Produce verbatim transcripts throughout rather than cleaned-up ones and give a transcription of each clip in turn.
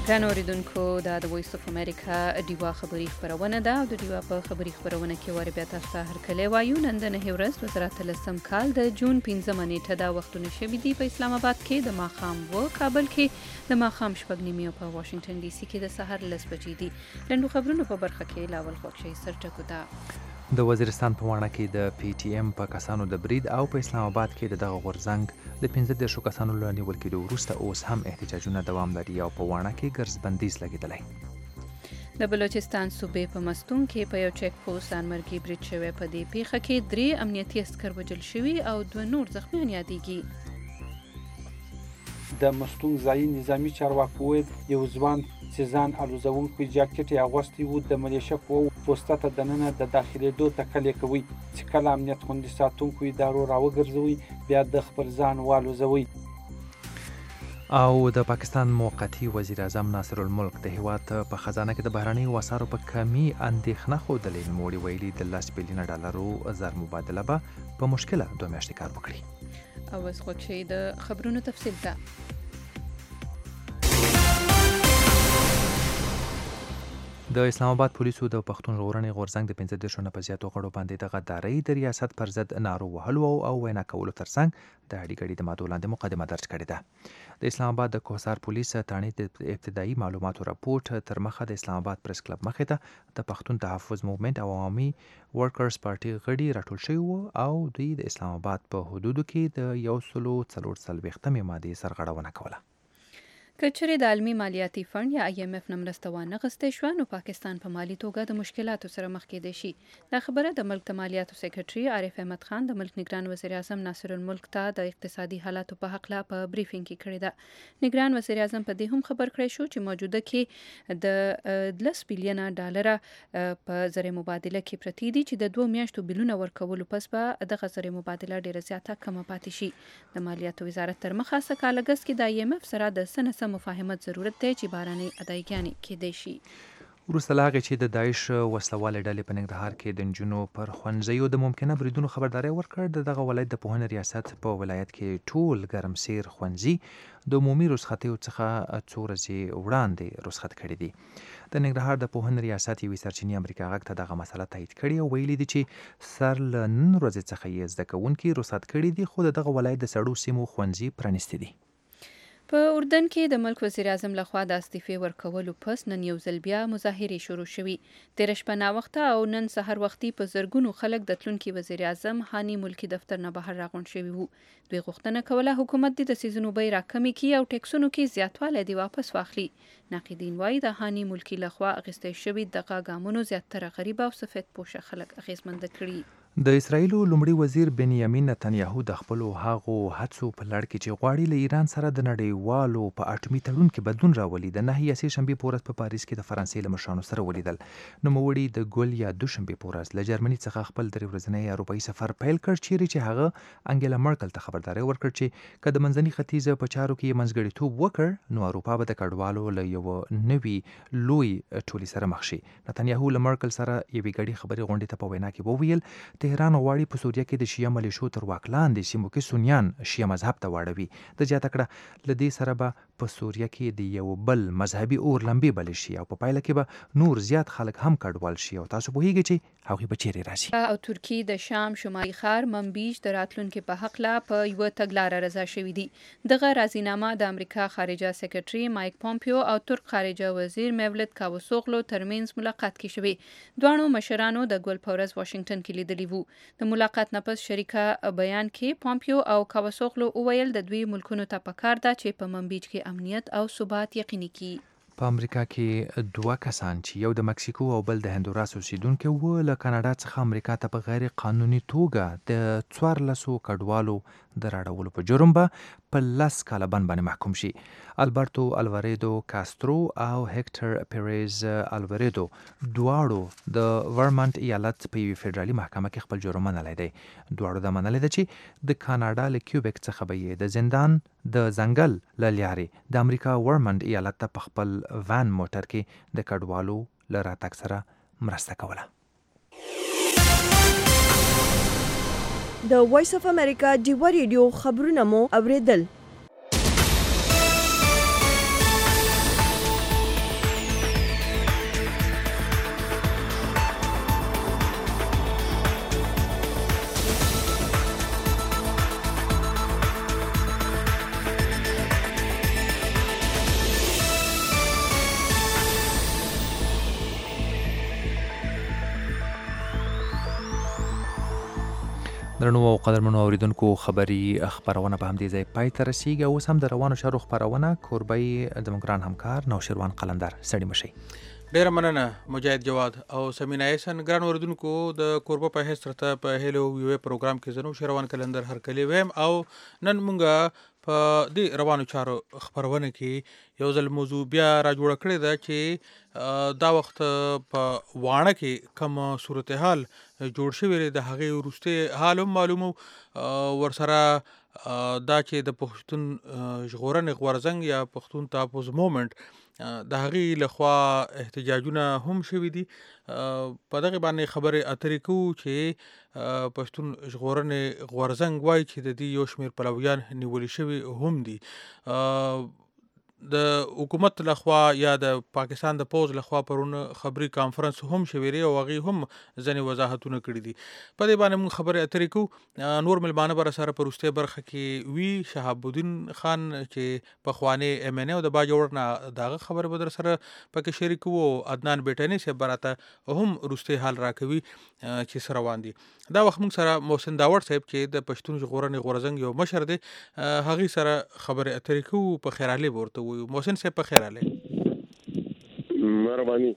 ګرانو اوریدونکو دا د وایس اف امریکا ډیوا خبري خبرونه ده او د ډیوا په خبري خبرونه کې واره بیا تاسو ته هرکلی وایو. نن د نهه ورځ وزارت لسم کال د جون پنځمه نیټه دا وختونه شوي دي په اسلام آباد کې د ماښام و کابل کې د ماښام شپږ نیمې او په واشنگټن ډي سي کې د سهار لس بجې دي. لنډو خبرونو په برخه کې لاول خوښي سرټکو ده. د وزیرستان په واڼه کې د پی ټی ایم په کسانو د برید او په اسلام آباد کې د دغه غورځنګ د پنځه دېرشو کسانو له نیول کېدو وروسته اوس هم احتجاجونه دوام لري او په واڼه کې ګرځبندیز لګېدلی. د بلوچستان صوبې په مستون کې په یو چیک پوسټ ځانمرګي برید شوی. په دې پیښه کې درې امنیتي عسکر وژل شوي او دوه نور زخمیان یادېږي. د مستون ځایي نظامي چارواکو وویل یو ځوان چې ځان الوزونکی جاکټ یې اغوستی و د ملیشه په پوسټه ته دننه د داخلېدو تکل یې کوي چې کله امنیت خوندي ساتونکو ادارو راوګرځوي بیا د خپل ځان والوزوي. او د پاکستان موقتی وزیر اعظم ناصر الملک د هیواد په خزانه کې د بهرنیو اسعارو په کمی اندېښنه ښودلې. نوموړي ویلي د لس بلیونه ډالرو زر مبادله به په مشکله دوه میاشتې کار وکړي. او اوس خوښي د خبرونو تفصیل ته. د اسلام آباد پولیسو د پښتون ژغورنې غورځنګ د پنځه دېرشو نه په زیاتو غړو باندې د غدارۍ د ریاست پر ضد نارو وهلو او وینا کولو ترڅنګ د اډې ګډې د مادو لاندې مقدمه درج کړې ده. د اسلام آباد د کوهسار پولیس تاڼې د ابتدایي معلوماتو راپورټ تر مخه د اسلام آباد پریس کلب مخې ته د پښتون تحفظ موومنټ او عوامي ورکرز پارټي غړي راټول شوي وو او دوی د اسلام آباد په حدودو کې د یو سلو څلور څلوېښتمې مادې سرغړونه کوله. که چیرې د عالمي مالیاتي فنډ یا آی ایم اف نه مرسته وانه غوښتل شوه نو پاکستان په مالي توګه د مشکلاتو سره مخ کېدی شي. دا خبره د ملک د مالیاتو سیکرټري عارف احمد خان د ملک نگران وزیر اعظم ناصر الملک ته د اقتصادي حالاتو په حق لا په بریفینګ کې کړې ده. نگران وزیر اعظم په دې هم خبر کړی شو چې موجوده کې د لس بلیونه ډالر په زر مبادله کې پرتی دي چې د دوه میاشتو بلونه ورکولو پس به دغه زر مبادله ډیره زیاته کمه پاتې شي. د مالیاتو وزارت تر مخه سه کال اګست کې د آی ایم اف سره د سنه مفاهمت ضرورت دی چې باراني ادایګانې کېدای شي. وروسته له هغې چې د داعش وسلوالې ډلې په ننګرهار کې د نجونو پر ښوونځیو د ممکنه بریدونو خبرداری ورکړ. د دغه ولایت د پوهنې ریاست په ولایت کې ټول ګرمسیر ښوونځي د عمومي رخصتیو څخه څو ورځې وړاندې رخصت کړي دي. د ننګرهار د پوهنې ریاست یوې سرچینې امریکا غږ ته دغه مسله تایید کړې او ویلي دي چې سر له نن ورځې څخه یې زده کوونکي رخصت کړي دي خو د دغه ولایت د سړو سیمو ښوونځي پرانیستي دي. په اردن کې د ملک وزیر اعظم لخوا د استعفې ورکولو پس نن یو ځل بیا مظاهرې شروع شوي. تېره شپه ناوخته او نن سحر وختي په زرګونو خلک د تلونکي وزیر اعظم هاني ملکي دفتر نه بهر راغونډ شوي وو. دوی غوښتنه کوله حکومت د سیزونو بیې راکمې کړي او ټیکسونو کې زیاتوالی دې واپس واخلي. ناقدین وایي د هاني ملکي لخوا اخیستل شوي دغه ګامونو زیاتره غریب او سفید پوشه خلک اغېزمنده کړي. د اسرایلو لومړي وزیر بنیامین نتنیاهو د خپلو هغو هڅو په لړ کې چې غواړي له ایران سره د نړیوالو په اټومي تړون کې بدلون راولي د نهه یا سې شنبې په ورځ په پاریس کې د فرانسې له مشرانو سره ولیدل. نوموړي د ګل یا دوشنبې په ورځ له جرمني څخه خپل درې ورځنی اروپایي سفر پیل کړ چیرې چې هغه انګیلا مرکل ته خبرداری ورکړ چې که د منځني ختیځ په چارو کې منځګړیتوب وکړ نو اروپا به د کډوالو له یو نوي لوی ټولي سره مخ شي. نتنیاهو له مرکل سره یوې ګډې خبرې غونډې ته په وینا کې وویل تهران غواړي په سوریه کې د شیعه ملیشو تر واک لاندې سیمو کې سنیان شیعه مذهب ته واړوي. د زیاته کړه له دې سره به په سوریه کې د یو بل مذهبي اور لمبې بلې شي او په پایله کې به نور زیات خلک هم کډوال شي او تاسو پوهیږئ چې هغوی به چیرې راشي. او ترکی د شام شمالي ښار منبیج د راتلونکي په حق لا په یوه تګلاره رضا شوي دي. دغه راضینامه د امریکا خارجه سیکرټري مایک پومپیو او ترک خارجه وزیر میولت کاوسوغلو ترمنځ ملاقات کې شوی. دواړو مشرانو د ګل په ورځ واشنگټن کې لیدلي وو. د ملاقات نه پس شریکه بیان کې پومپیو او کاوسوغلو وویل د دوی ملکونو ته پکار ده چې په منبیج کې امنیت او ثبات یقیني کړي. په امریکا کې دوه کسان چې یو د مکسیکو او بل د هندوراس اوسیدونکي وو له کاناډا څخه امریکا ته په غیر قانوني توګه د څوارلسو کډوالو د راړولو په جرم به په لس کاله بند باندې محکوم شي. البرتو الواریدو کاسترو او هکټر پیریز الواریدو دواړو د ورمنټ ایالت په یوې فدرالي محکمه کې خپل جرم منلی دی. دواړو دا منلی ده چې د کاناډا له کیوبیک څخه به یې د زندان د ځنګل له لارې د امریکا ورمنټ ایالت ته په خپل وان موټر کې د کډوالو له راتګ سره مرسته کوله. د وایس اف امریکا ډیوا ریډیو خبرونه مو اوریدل. درنو او قدرمنو اوریدونکو خبری خبرونه په همدې ځای پای ته رسیږي. اوس هم د روانو چارو خبرونه کوربی زموږ ګران همکار نوشیروان قلندر. سړي مشي. ډیره مننه مجاهد جواد او سمینا احسن. ګران اوریدونکو د کوربه په هیڅ ترته په هلو ویو پروګرام کې زنو شروان قلندر هر کلی ویم او نن مونږه په دې روانو چارو خبرونه کې یو ځل موضوع بیا را جوړ کړی دا چې دا وخت په وانه کې کوم صورتحال جوړ شوی د هغه وروسته حال معلومو ورسره دا چې د پښتون ژغورنې غورځنګ یا پښتون تحفظ موومنت د هغې لخوا احتجاجونه هم شوي دي. په دغه باندې خبرې اترې کوو چې پښتون ژغورنې غورځنګ وایي چې د دې یو شمېر پلویان نیولي شوي هم دي. د حکومت لخوا یا د پاکستان د پوز لخوا پرون خبري کانفرنس هم شویری او هغه هم ځنې وضاحتونه کړي دي. په دې باندې موږ خبرې اترې کوو. نور ملمانه بر سره پرسته برخه کې وی شهاب الدین خان چې په خوانه ام ان او د باجوړ نه داغه خبره بدر سره پکې شریک وو. عدنان بیٹنی سے براته هم روسته حال راکوي چې سره روان دي. دا وخت موږ سره محسن داوړ صاحب چې د پښتون ژغورنې غورځنګ یو مشر دی هغه سره خبرې اترې کوو. په خیراله ورته محسن صاحب په خیر اله مهرباني.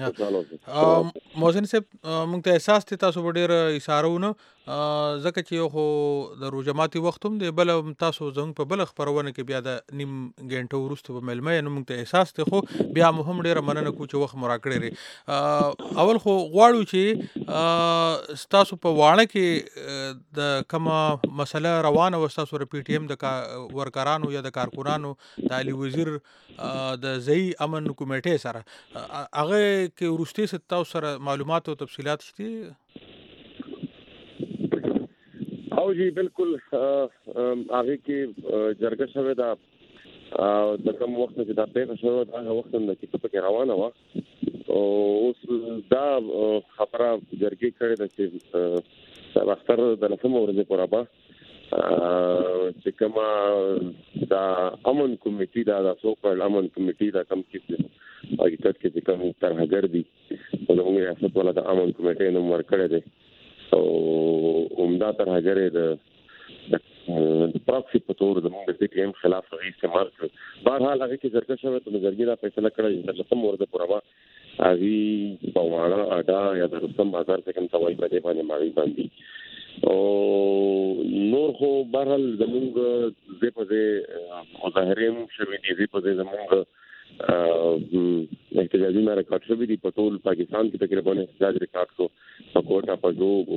محسن صاحب موږ ته احساس ته تاسو ډیر اشارهونه ځکه چې یو خو د روجماتي وخت هم دی بل تاسو زموږ په بل خبرونه کې بیا د نیم غنټه وروسته په ملمه نو موږ ته احساس ته خو بیا مهم ډیر مننه کو چې وخت مراکړې اول خو غواړو چې تاسو په وانه کې د کومه مسله روانه و تاسو ر پی ټی ایم د ورکرانو یا د کارکونانو د علي وزیر د ځای امن کمیټې سره هغه کې وروسته ستاسو سره معلومات او تفصيلات شته؟ او جی بالکل هغه کې جرګه شوه دا د کوم وخت چې دا پیښه شوه دا وخت نه چې په کې روانه و او اوس دا خبره جرګه کړې ده چې دا اختر د لسمه ورځې پر ابا چې کومه دا امن کمیټې دا د سوکل امن کمیټې دا کوم چې حقیقت کې چې کوم ترهګر دي او د ریاست ولا د امن کمیټې نوم ورکړی دی او عمده ترهګر د د پراکسی په تور د موږ د پی ټی ایم خلاف غي استعمال کړ. بهرحال هغه کې جرګه شوه ته جرګې دا فیصله کړه چې د لسم ورځې پر ابا هغه په وانه اډا یا د رستم بازار څخه کوم توای په دې باندې ماوي باندې او نور خو بهرحال زموږ زه په دې مظاهرین شوي دي زه په دې زموږ احتجاجونه ریکارډ شوي دي په ټول پاکستان کې تقریبا احتجاج ریکارډ کو په کوټا په جو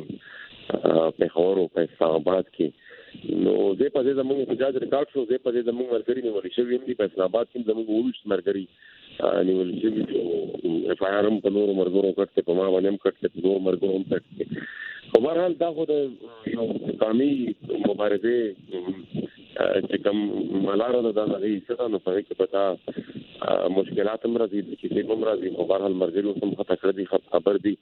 په پېښور او په اسلام آباد کې نو زه په دې زموږ احتجاج ریکارډ شو زه په دې زموږ مرګري نیول شوی دي په اسلام آباد کې زموږ وښ مرګري نیول شوی اف آی آر ام په نور مرګورو کټه په ما باندې هم کټه نور مرګورو هم کټه په بهرحال دا خو د یو قومي مبارزه چې کوم ملاره ده د هغې څه نو په کې پتا مشکلات هم راځي چې کوم راځي په بهرحال مرګري هم خطا کړی دي خبر دي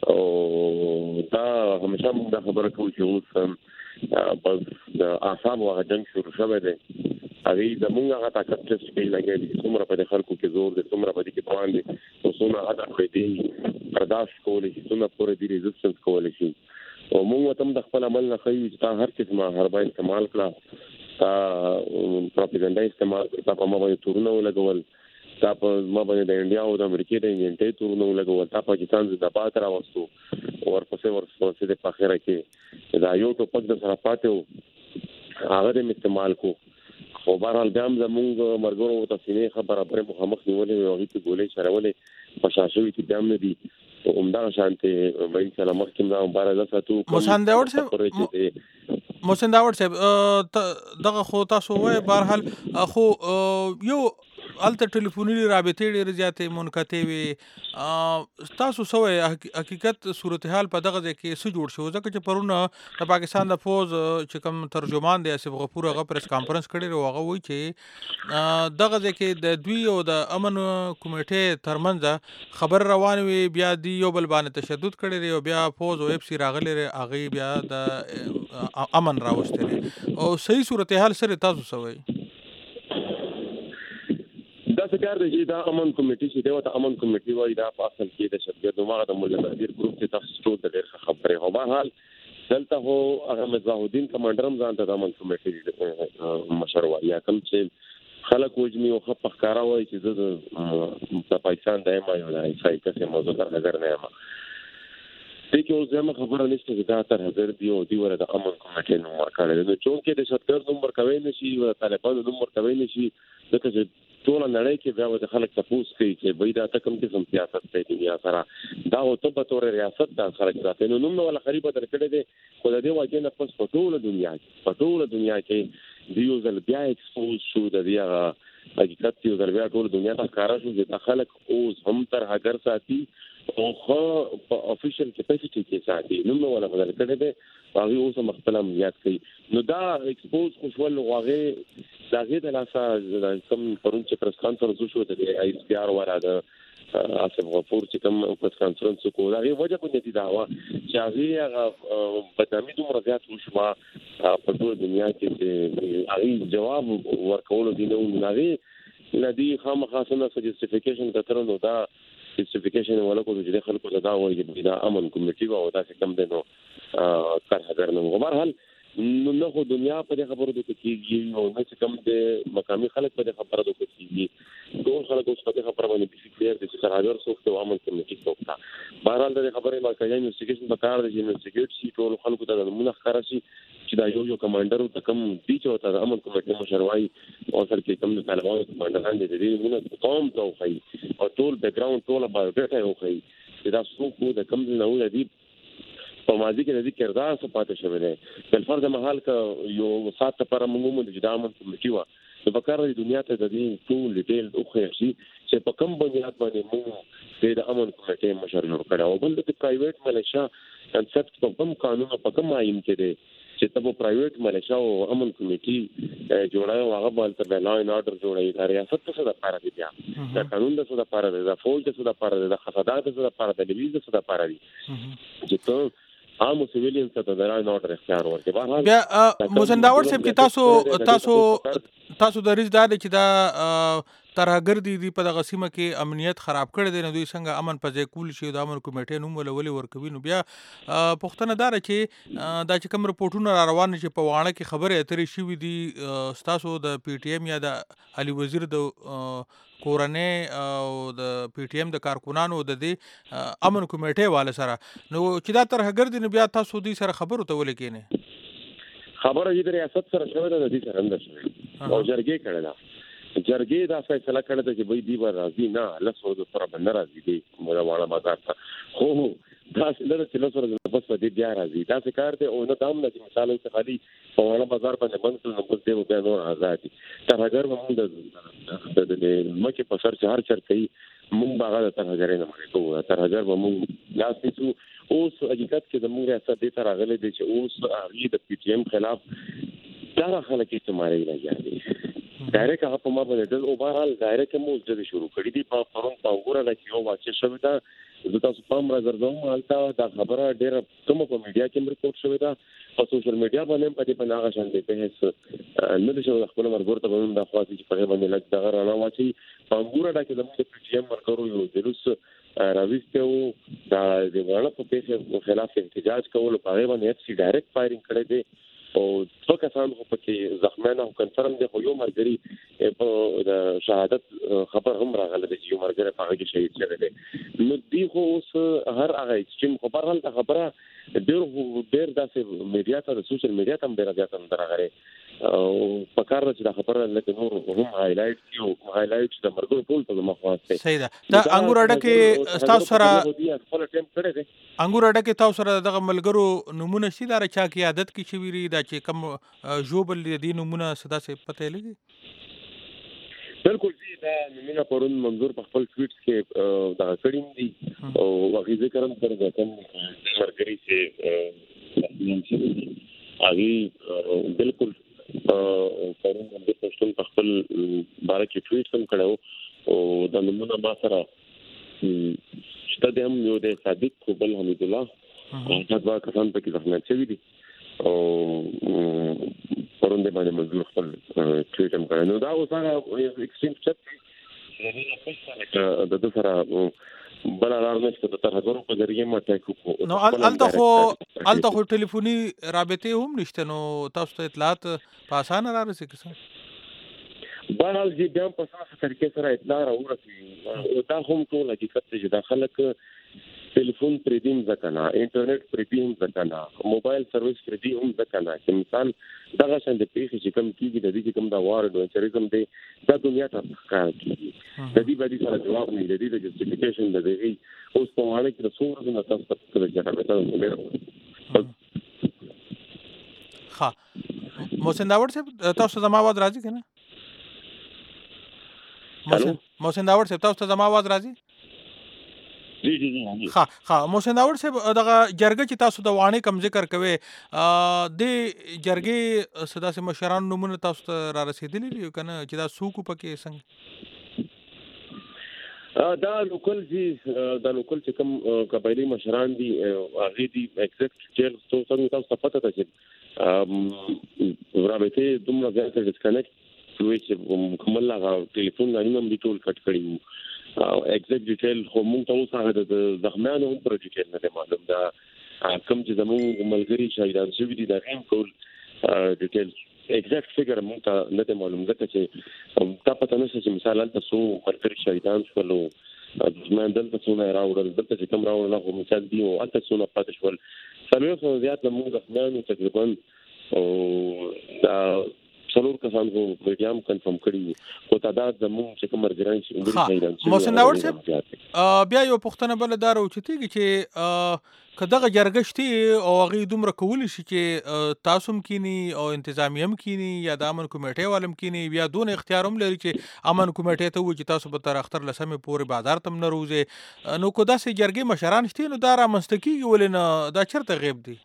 او دا همیشه موږ دا خبره کوو چې اوس بس د اعصاب او جنگ شروع شوه دی هغه د موږ هغه طاقت چې لګي څومره په خلکو کې زور دي څومره په دې کې توان دي او څومره ادا کړی دي برداشت کولی شي څومره پورې دي ریزستنس کولی شي او موږ ته د خپل عمل نه خو چې هر قسمه هربا استعمال کړه تا پروپاګاندا استعمال کړه په ما باندې تورونه ولګول تا په ما باندې د انډیا او د امریکای د انټي تورونه ولګول تا پاکستان د دبات راوستو ورپسې ورپسې د پاخره کې دا یو ټوپک د سره پاتې هغه د استعمال کو خو بهرحال بیا هم زموږ مرګورو تفصیلي خبره پر مخامخ نیولې او هغه ته ګولې شرولې په شاشوي کې بیا هم نه دي عمده شانته باید سلام مخکې دا مبارزه ساتو محسن داوړ صاحب محسن داوړ صاحب دغه خو تاسو وای بهرحال خو یو الته ټلیفوني رابطې ډېر زیاتې منقطع وي تاسو سوې حقیقت صورتحال په دغه ځای کې څه جوړ شو ځکه چې پرونه د پاکستان د فوج چې کوم ترجمان دی اسف غفور هغه پریس کانفرنس کړی او هغه وایي چې دغه ځای کې د دوی او د امن کمیټې ترمنځ خبر روان وي بیا دی یو بل باندې تشدد کړی او بیا فوج او اف سی راغلی هغه بیا د امن راوستلی او صحیح صورتحال سره تاسو سوې دا څنګه دی چې دا امن کمیټې چې دا امن کمیټې وایي دا په اصل کې د شبګردو ماغه د مولا نذیر ګروپ ته تاسو ټول د ډېر خبرې هو بهرحال دلته هو هغه مصباح الدین کمانډر هم ځان ته د امن کمیټې مشر وایي یا کوم چې خلک وجمي او خپ ښکارا وایي چې زه د پاکستان د ایم آی او د ایسای کسې موضوع تر نظر نه یم دې کې اوس زموږ خبره نشته چې دا تر حاضر دی او دی ورته امن کمیټې نوم ورکړل نو چون کې د شتګر نوم ورکوي نشي او طالبانو نوم ورکوي نشي ځکه چې ټول نړۍ کې بیا د خلک تاسو کوي چې وای دا کوم قسم سیاست دی دنیا سره دا او ته په تور ریاست دا خلک راځي نو نوم ولا خریبه درکړي دي خو د دې واجب نه پس په ټول دنیا کې په ټول دنیا کې دیو ځل بیا ایکسپوز شو د دې حقیقت یو ځل بیا ټول دنیا ته ښکارا شو چې خلک اوس هم تر هغه ساتي او خو په افیشل کیپاسټي کې ساتي نو نو ولا بدل کړي دي هغه اوس مختلف یاد کوي نو دا ایکسپوز خوشول واغې داغه د لاسه کوم پرون چې پرس کانفرنس شو د ای اس پی آر ولا د اسف غفور چې کوم پرس کانفرنس کو دا غي وجه کوي دا وا چې هغه بدامي دومره زیات وشو په ټول دنیا کې چې هغه جواب ورکول دي نو هغه لدی خامخاسنه سجستیفیکیشن کترنو دا سپیسیفیکیشن ولا کو چې خلکو ته دا وایي چې دا امن کمیټي او دا څه کم دي نو کار هغه نو په هر نو نه خو دنیا په دې خبرو د کېږي او نه چې کم د مقامي خلک په دې خبرو د کېږي ټول خلک اوس په دې خبره باندې بيسي کلیر دي چې سرحدر څوک ته امن کمیټي څوک تا بهرحال د خبرې ما کوي انویسټیګیشن په کار دي انویسټیګیټ شي ټول خلکو ته د مونږ ښکارا شي چې دا یو یو کمانډر د کم دي چې ته د امن کمیټي مشروعي او سر کې کم د طالبانو کمانډران دي د مونږ قوم ته وخی او ټول بیک ګراوند ټول بایوډاټا وخی چې دا څوک د کم نه دی په ماضي کې د دې کردار څخه پاتې شوی دی بل فرض محل ک یو سات پر موږ د جدامن کمیټي وا د بکار د دنیا ته د دې ټول ډیټیل او خیشي چې په کوم بنیاد باندې موږ د امن کمیټي مشر جوړ کړو او بل د پرایویټ ملیشیا کنسپټ په کوم قانون په کوم آئین کې دی چې تاسو پرایویټ ملیشیا او امن کمیټي جوړایو هغه بل ته لا ان اورډر جوړایي دا ریاست څه د پاره دی دا قانون د څه د پاره دی دا فوج د څه د پاره دی د خصادات د څه د پاره دی د ویز د څه د پاره دی چې ته عام سیویلین ته د رای نوټ اختیار ورکړي بیا مزنداور صاحب کې تاسو تاسو تاسو د ریز داد چې دا ترهګر دي دی په دغه سیمه کې امنیت خراب کړی دی نو دوی څنګه امن په ځای کول شي د امن کمیټې نوم ولولي ورکوي نو بیا پښتنه دار چې دا چې کوم رپورټونه را روان شي په واړه کې خبره اترې شي دي تاسو د پی ټی ایم یا د علي وزیر د کورنۍ او د پی ټی ایم د کارکونانو د دې امن کمیټې والا سره نو چې دا ترهګر دي نو بیا تاسو دوی سره خبرو ته ولې کینې خبره دې ریاست سره شوی ده د دې سره اندر شوی او جرګې کړل جرګې دا فیصله کړې ده چې به دی بر راځي نه لسو د پر باندې راځي دی موږ واړه بازار ته خو دا څنګه چې لسو د بس په دې بیا راځي دا څه کار ته او نه دام نه مثال څه خالي په واړه بازار باندې بند نو بس دې بیا نور آزادي تر هغه موږ د د مکه په سر چهار چر کوي موږ باغه تر هغه نه مړ کوو تر هغه به موږ لاس نیسو اوس حقیقت کې د موږ ریاست دې تر هغه دي چې اوس هغه د پی ټی ایم خلاف دا خلک استعمالي راځي ډایرکټ هغه په ما باندې د اوبرال ډایرکټ مو ځدې شروع کړی دی په پرون په وګوره لکه یو واقع شوی دا زه تاسو پام راځم حالته دا خبره ډیره کوم په میډیا کې ریپورت شوی دا په سوشل میډیا باندې په دې په ناغه شان دی په هیڅ نه د شو خپل مرګور ته باندې د خاصي چې په باندې لږ دغه رانا واچي په وګوره دا کې د پی ټی ایم مرګورو یو جلوس راويسته او دا د ورنه په پیښه خلاف احتجاج کول په هغه باندې چې ډایرکټ فایرینګ کړی دی او څو کسان خو پکې زخمانه او کنفرم دي خو یو مرګري په د شهادت خبر هم راغله چې یو مرګري په هغه کې شهید شوی دی نو دی خو اوس هر هغه چې خبر حال خبره ډېر ډېر داسې میډیا ته د سوشل میډیا ته ډېر زیات اندر راغره او په کار چې دا خبره لکه نور هم هایلایټ کیو هایلایټ د مرګ ټول په مخواسته صحیح ده دا انګور اډه کې تاسو سره انګور اډه کې تاسو سره دغه ملګرو نمونه شي دا چا کې عادت کې شویری دا چې کوم جوبل دي نمونه صدا سے پته لګي بالکل جی دا نمونه پرون منظور په خپل ټویټ کې دا کړیم دي او واغې ذکر هم کړی دا کوم مرګري چې هغه بالکل پرون د پښتون په خپل باره کې ټویټ هم کړو او د نمونه ما سره شته د هم یو د صادق قبل حمید الله او دا کسان په کې ځخنه شوی دي او پرون د باندې مزور خپل ټویټ هم کړو نو دا اوس هغه ایکستریم چت د د سره بل لار نشته د ترهګرو په ذریعه ما ټاکو کو نو الته خو الته خو ټلیفوني رابطه هم نشته نو تاسو ته اطلاعات په اسانه را رسي کیسه بهرحال چې بیا په اساسه طریقې سره اطلاع راورسي دا هم ټول حقیقت چې دا خلک ټلیفون پرې دیم ځکنه انټرنیټ پرې دیم ځکنه موبایل سرویس پرې دیم ځکنه چې مثال دغه څنګه د پیښې چې کم کیږي د دې کوم دا وار اډونچریزم دی دا دنیا ته ښکار کیږي د دې باندې سره جواب نه دی د جسټیفیکیشن د دې اوس په اړه کې د څو ورځې تاسو ته څه راځي ها محسن داوود صاحب تاسو زما आवाज راځي کنه محسن محسن داوود صاحب تاسو زما आवाज راځي جی جی جی ها ها محسن داوود صاحب دغه جرګه چې تاسو د وانی کم ذکر کوي د جرګې صدا سي مشران نمونه تاسو ته را رسیدلی دي کنه چې دا سوق پکې څنګه دا لوکل چې دا لوکل چې کوم قبایلی مشران دي هغه دي ایگزیکټ چیر څو څنګه تاسو پته ده چې رابطه دومره ځای ډسکنیکټ شوی چې مکمل هغه ټلیفون لاینونه هم ټول کټ کړی ایگزیکټ ډیټیل خو موږ ته اوس هغه د زخمیانو هم پر ډیټیل نه معلوم دا کوم چې زموږ ملګری شهیدان شوي دي دا هم ټول ډیټیل ایگزیکټ فګر موږ ته نه معلوم ځکه چې تا پته نشته چې مثال تاسو ملګری شهیدان شولو زموږ دلته څونه راوړل دلته چې کوم راوړل هغه مثال دی او تاسو څونه پاتې شول څلور سو زیات موږ زخمیانو تقریبا دا څلور کسان کو میډیام کنفرم کړی او تعداد زموږ چې کوم مرګران شي انګلیسي محسن داوود صاحب بیا یو پښتنه بل دار او چتیږي چې کداغه جرګشتي او هغه دومره کول شي چې تاسو هم کینی او انتظامیه هم کینی یا د امن کمیټې والم کینی بیا دون اختیار هم لري چې امن کمیټې ته و چې تاسو به تر اختر لسمه پورې بازار تم نه روزه نو کو داسې جرګې مشران شته نو دا را مستکی ولنه دا چرته غیب دي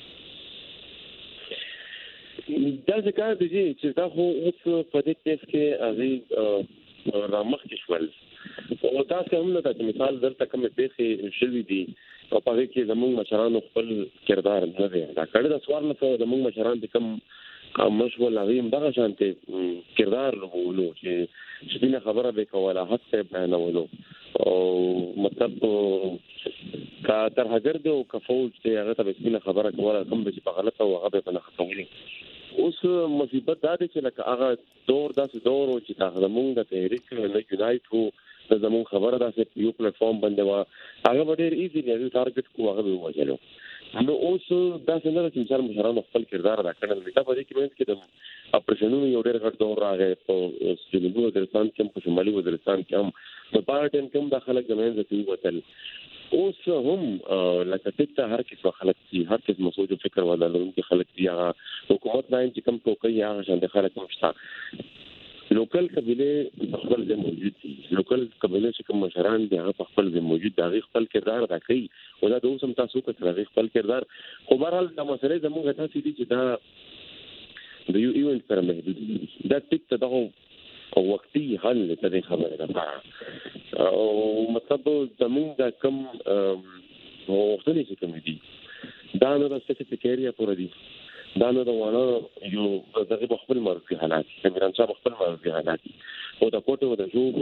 دا ځکه چې دا خو اوس په دې کیس کې هغه رامخ کې شول او تاسو هم نه د مثال درته کوم پیښې شوې دي او په دې کې زموږ مشرانو خپل کردار نه دی دا کړه د سوار نه زموږ مشران د کوم مشغول هغه دغه شانته کردار لرلو چې چې خبره به کوله حتی بیانولو او مطلب کا تر هغه د کفوج ته هغه ته به خبره کوله کوم چې په غلطه او هغه په نه خطولي اوس مصیبت دا دی چې لکه هغه دور داسې دور و چې دا زموږ د تحریک نه یونایټ وو د زموږ خبره داسې یو پلیټ فارم باندې و هغه به ډېر ایزیلی هغه ټارګټ کو هغه به ووژلو نو اوس داسې نه ده چې مثال مشرانو خپل کردار ادا کړی دا په دې کې منځ کې د اپریشنونو یو ډېر غټ دور راغی په جنوبي وزیرستان کې هم په شمالي وزیرستان کې هم په پاره ټایم کې هم دا خلک د منځه تېوتل اوس هم لکه ټیکته هر کس خلک دي هر کس مسوج فکر ولا لرونکي خلک دي هغه حکومت لاین چې کوم ټوکي هغه شان د خلک مشته لوکل قبيله خپل ځای موجود دي لوکل قبيله چې کوم مشران دي هغه خپل ځای موجود دي خپل کردار ادا کوي او دا د اوس هم تاسو کوي خپل کردار خو بهرحال د مسلې زموږ تاسو دي چې دا د یو ایونت سره محدود دا ټیکته دغه او وختي حل ته خبره ده او مطلب زموږ د کم وختونه چې کوم دي دا نو د سپیسیفیک ایریا پورې دي دا نو د وانه یو دغه خپل مرکزي حالات کمیران صاحب خپل مرکزي حالات او د کوټه او د جوب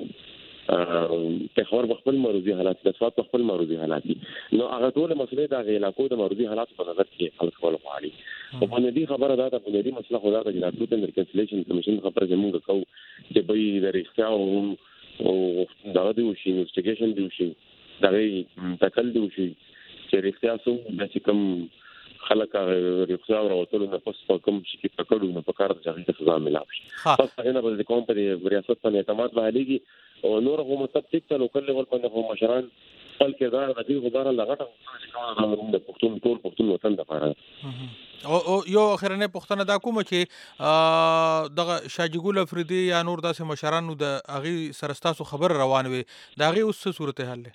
په خبر خپل مرکزي حالات د صفات خپل مرکزي حالات نو هغه ټول مسلې د غیلاکو د مرکزي حالات په نظر کې خلک کول غواړي په باندې دي خبره ده په دې مسله خو دا د جنرال ټول ریکنسیلیشن کمیشن خبره زموږ کو چې به د ریښتیا او دا د وشي انویسټیګیشن دی وشي دا یې تکل دی وشي چې ریښتیا سو د کوم خلک ریښتیا راوتلو نه پس په کوم شي کې پکړو نه پکار د ځای سزا ملاوي پس هغه نه د کوم په ریاست باندې اعتماد باندې او نور هم مستقیق ته لوکل لیول باندې هم مشران خپل کردار د دې غوړه لغټه چې د پښتون ټول پښتون وطن د لپاره او یو اخرنه پښتنه دا کوم چې دغه شاجګول افریدي یا نور داسې مشرانو د اغي سرستاسو خبر روان وي دا غي اوس صورت حل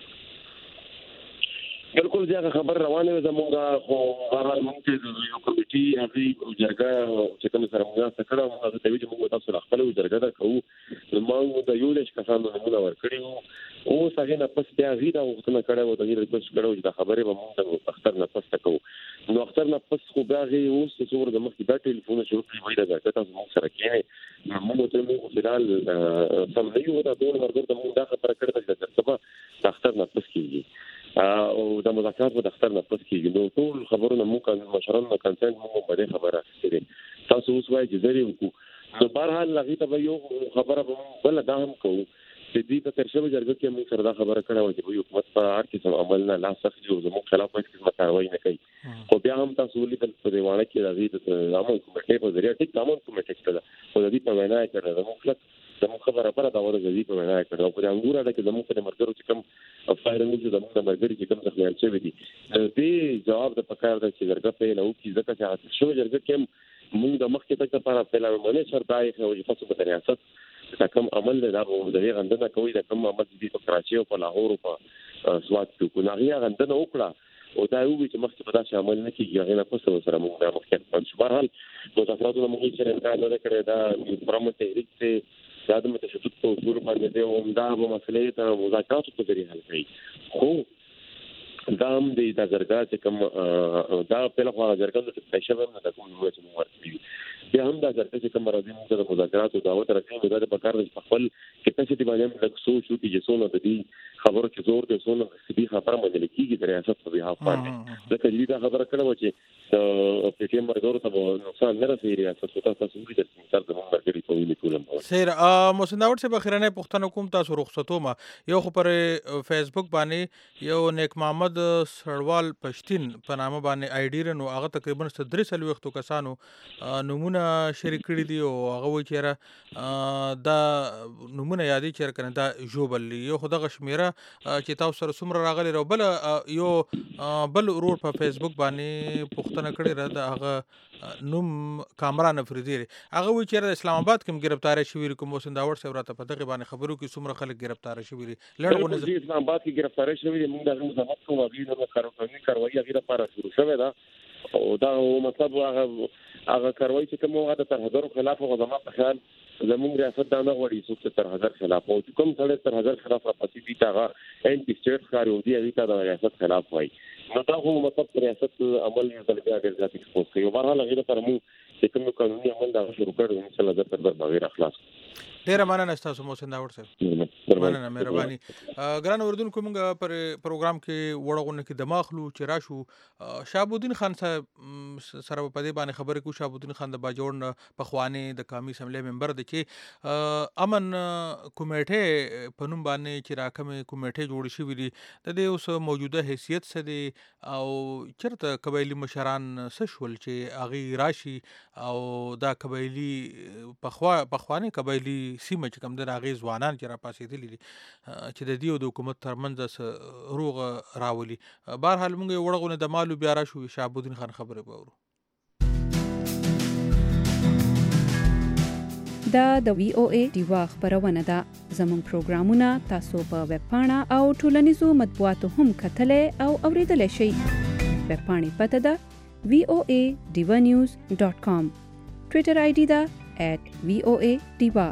بالکل ځکه خبر روانه وي زموږه خو هغه ممکن یو کمیټي هغه جرګه چې کوم سره موږ سره هغه ته ویل موږ تاسو خپل جرګه دا کوو نو د یو لږ کسانو نمونه ورکړیو او څنګه نه پس بیا غیره وختونه کړو د غیره پس کړو چې خبره به موږ اختر نه پس تکو نو اختر نه پس خو بیا غي اوس څور د مخکې دا ټلیفون شروع کړی وای دا تاسو موږ سره کې موږ ته موږ فلال سم نه یو دا ټول ورته موږ دا خبره کړې ده چې اختر نه پس کیږي او د مذاکرات په اختر نه پس کیږي نو ټول خبرونه ممکن مشرانو کنسنت مو باندې خبره کړي تاسو اوس وایي چې زری وکړو نو بهر حال لغې ته به یو خبره بل دا هم کوو چې دې په ترشبه جرګه کې موږ سره دا خبره کړې و چې حکومت په هر قسم عمل نه لاس اخلي او زموږ خلاف هیڅ قسمه کاروایی نه کوي خو بیا هم تاسو ولیدل په دیوانه کې راځي د عامه کمیټې په ذریعہ ټیک عامه کمیټې کړه او د دې په وینا کې د زموږ خلک زموږ خبره پر دا ورته د دې په وینا کې او په انګور دا کې زموږ په مرګرو چې کوم افایر موږ د زموږ مرګري چې کوم څه خیال شوی دي دې جواب د پکار د چې جرګه په لو کې ځکه چې شو جرګه کې موږ د مخکې تک لپاره په لاره باندې شرطای او چې تاسو په ریاست دا کوم عمل دا به د غندنه کوي دا کوم عمل دي په کراچي او په لاهور او په سوات کې کو نه غیا غندنه وکړه او دا یو چې مخکې په داسې عمل نه کیږي هغه نه پسو سره موږ دا مخکې په شبرحال متفاوتونه موږ چې انکار نه کړی دا پرمو تحریک ته دا د متشدد په اصول باندې دی او دا به مسلې ته مذاکرات په ذریعہ حل کړي خو دا هم د جرګه چې کوم دا په لغه جرګه د پېښه نه د کوم نو چې ورته بیا هم دا جرګه چې کوم راځي موږ د مذاکرات او دعوت راکړو دا په کار د خپل کپاسټي باندې موږ سوچ وکړو چې څونه د دې خبرو کې زور دی څونه سړي خبره باندې کیږي د ریاست په بیا باندې ځکه چې دا خبره کړو چې د پی ټی ایم مرګورو ته نقصان نه رسېږي ریاست ته تاسو وګورئ چې تاسو د مرګري په ویلي کولم سیر موسنداوت سے بخیرانه پښتنو کوم تاسو رخصتو ما یو خو پر فیسبوک باندې یو نیک محمد سړوال پښتين په نامه باندې آی ډی رنو هغه تقریبا درې سل وختو کسانو نمونه شریک کړی دی او هغه وایي چې دا نمونه یادې چې کنه دا جوبل یو خدغه شمیره چې تاسو سره څومره راغلی رو بل یو بل ورور په فیسبوک باندې پښتنه کړی را دا هغه نوم کامران افریدی هغه وایي چې د اسلام آباد کې گرفتار شوی کوم موسنداور سره راته په دغه باندې خبرو کې څومره خلک گرفتار شوی لړغونه د اسلام آباد کې گرفتار شوی موږ د مزامت کوم غوښنه نه کاروي کاروي غیره لپاره شروع شوی دا او دا مطلب هغه هغه کاروي چې کوم هغه د ترهګرو خلاف او زموږ په خیال زموږ ریاست دا نه غوړي چې ترهګر خلاف او کوم څه ترهګر خلاف راپاتې دي دا انټي سټیټ کارو دی هغه د ریاست خلاف وایي نو دا هو مطلب ریاست عمل یې د بیا ډېر ځاتې سپوږ کوي او بهرحال هغه لپاره موږ چې کوم قانوني عمل دا شروع کړو ان شاء الله د تر بغیر اخلاص ډیر مننه تاسو موسنداور صاحب مننه مهرباني ګران اردوونکو موږ پر پروګرام کې وړغونه کې دماغلو چې راشو شهاب الدین خان صاحب سره په دې باندې خبرې کو شهاب الدین خان د باجوړ په خوانه د قومي اسمبلی ممبر د چې امن کمیټه په نوم باندې چې راکمه کمیټه جوړ شي ویلي د دې اوس موجوده حیثیت څه دی او چرته قبایلی مشران سشول چې اغي راشي او دا قبایلی پخوا پخوانی قبایلی سیمه چې کوم د راغي ځوانان چې را پاسې دي چې د دې د حکومت ترمنځ روغ راولي بهر حال موږ وړغونه د مالو بیا را شو شهاب الدین خان خبره باور دا د وی او ای دیوا خبرونه ده زموږ پروګرامونه تاسو په ویب پاڼه او ټولنیزو مطبوعاتو هم کتلې او اوریدلای شئ ویب پاڼې پته ده وی او ای دیوا نیوز ډاٹ کام ټویټر آی ډی ده at وی او ای دیوا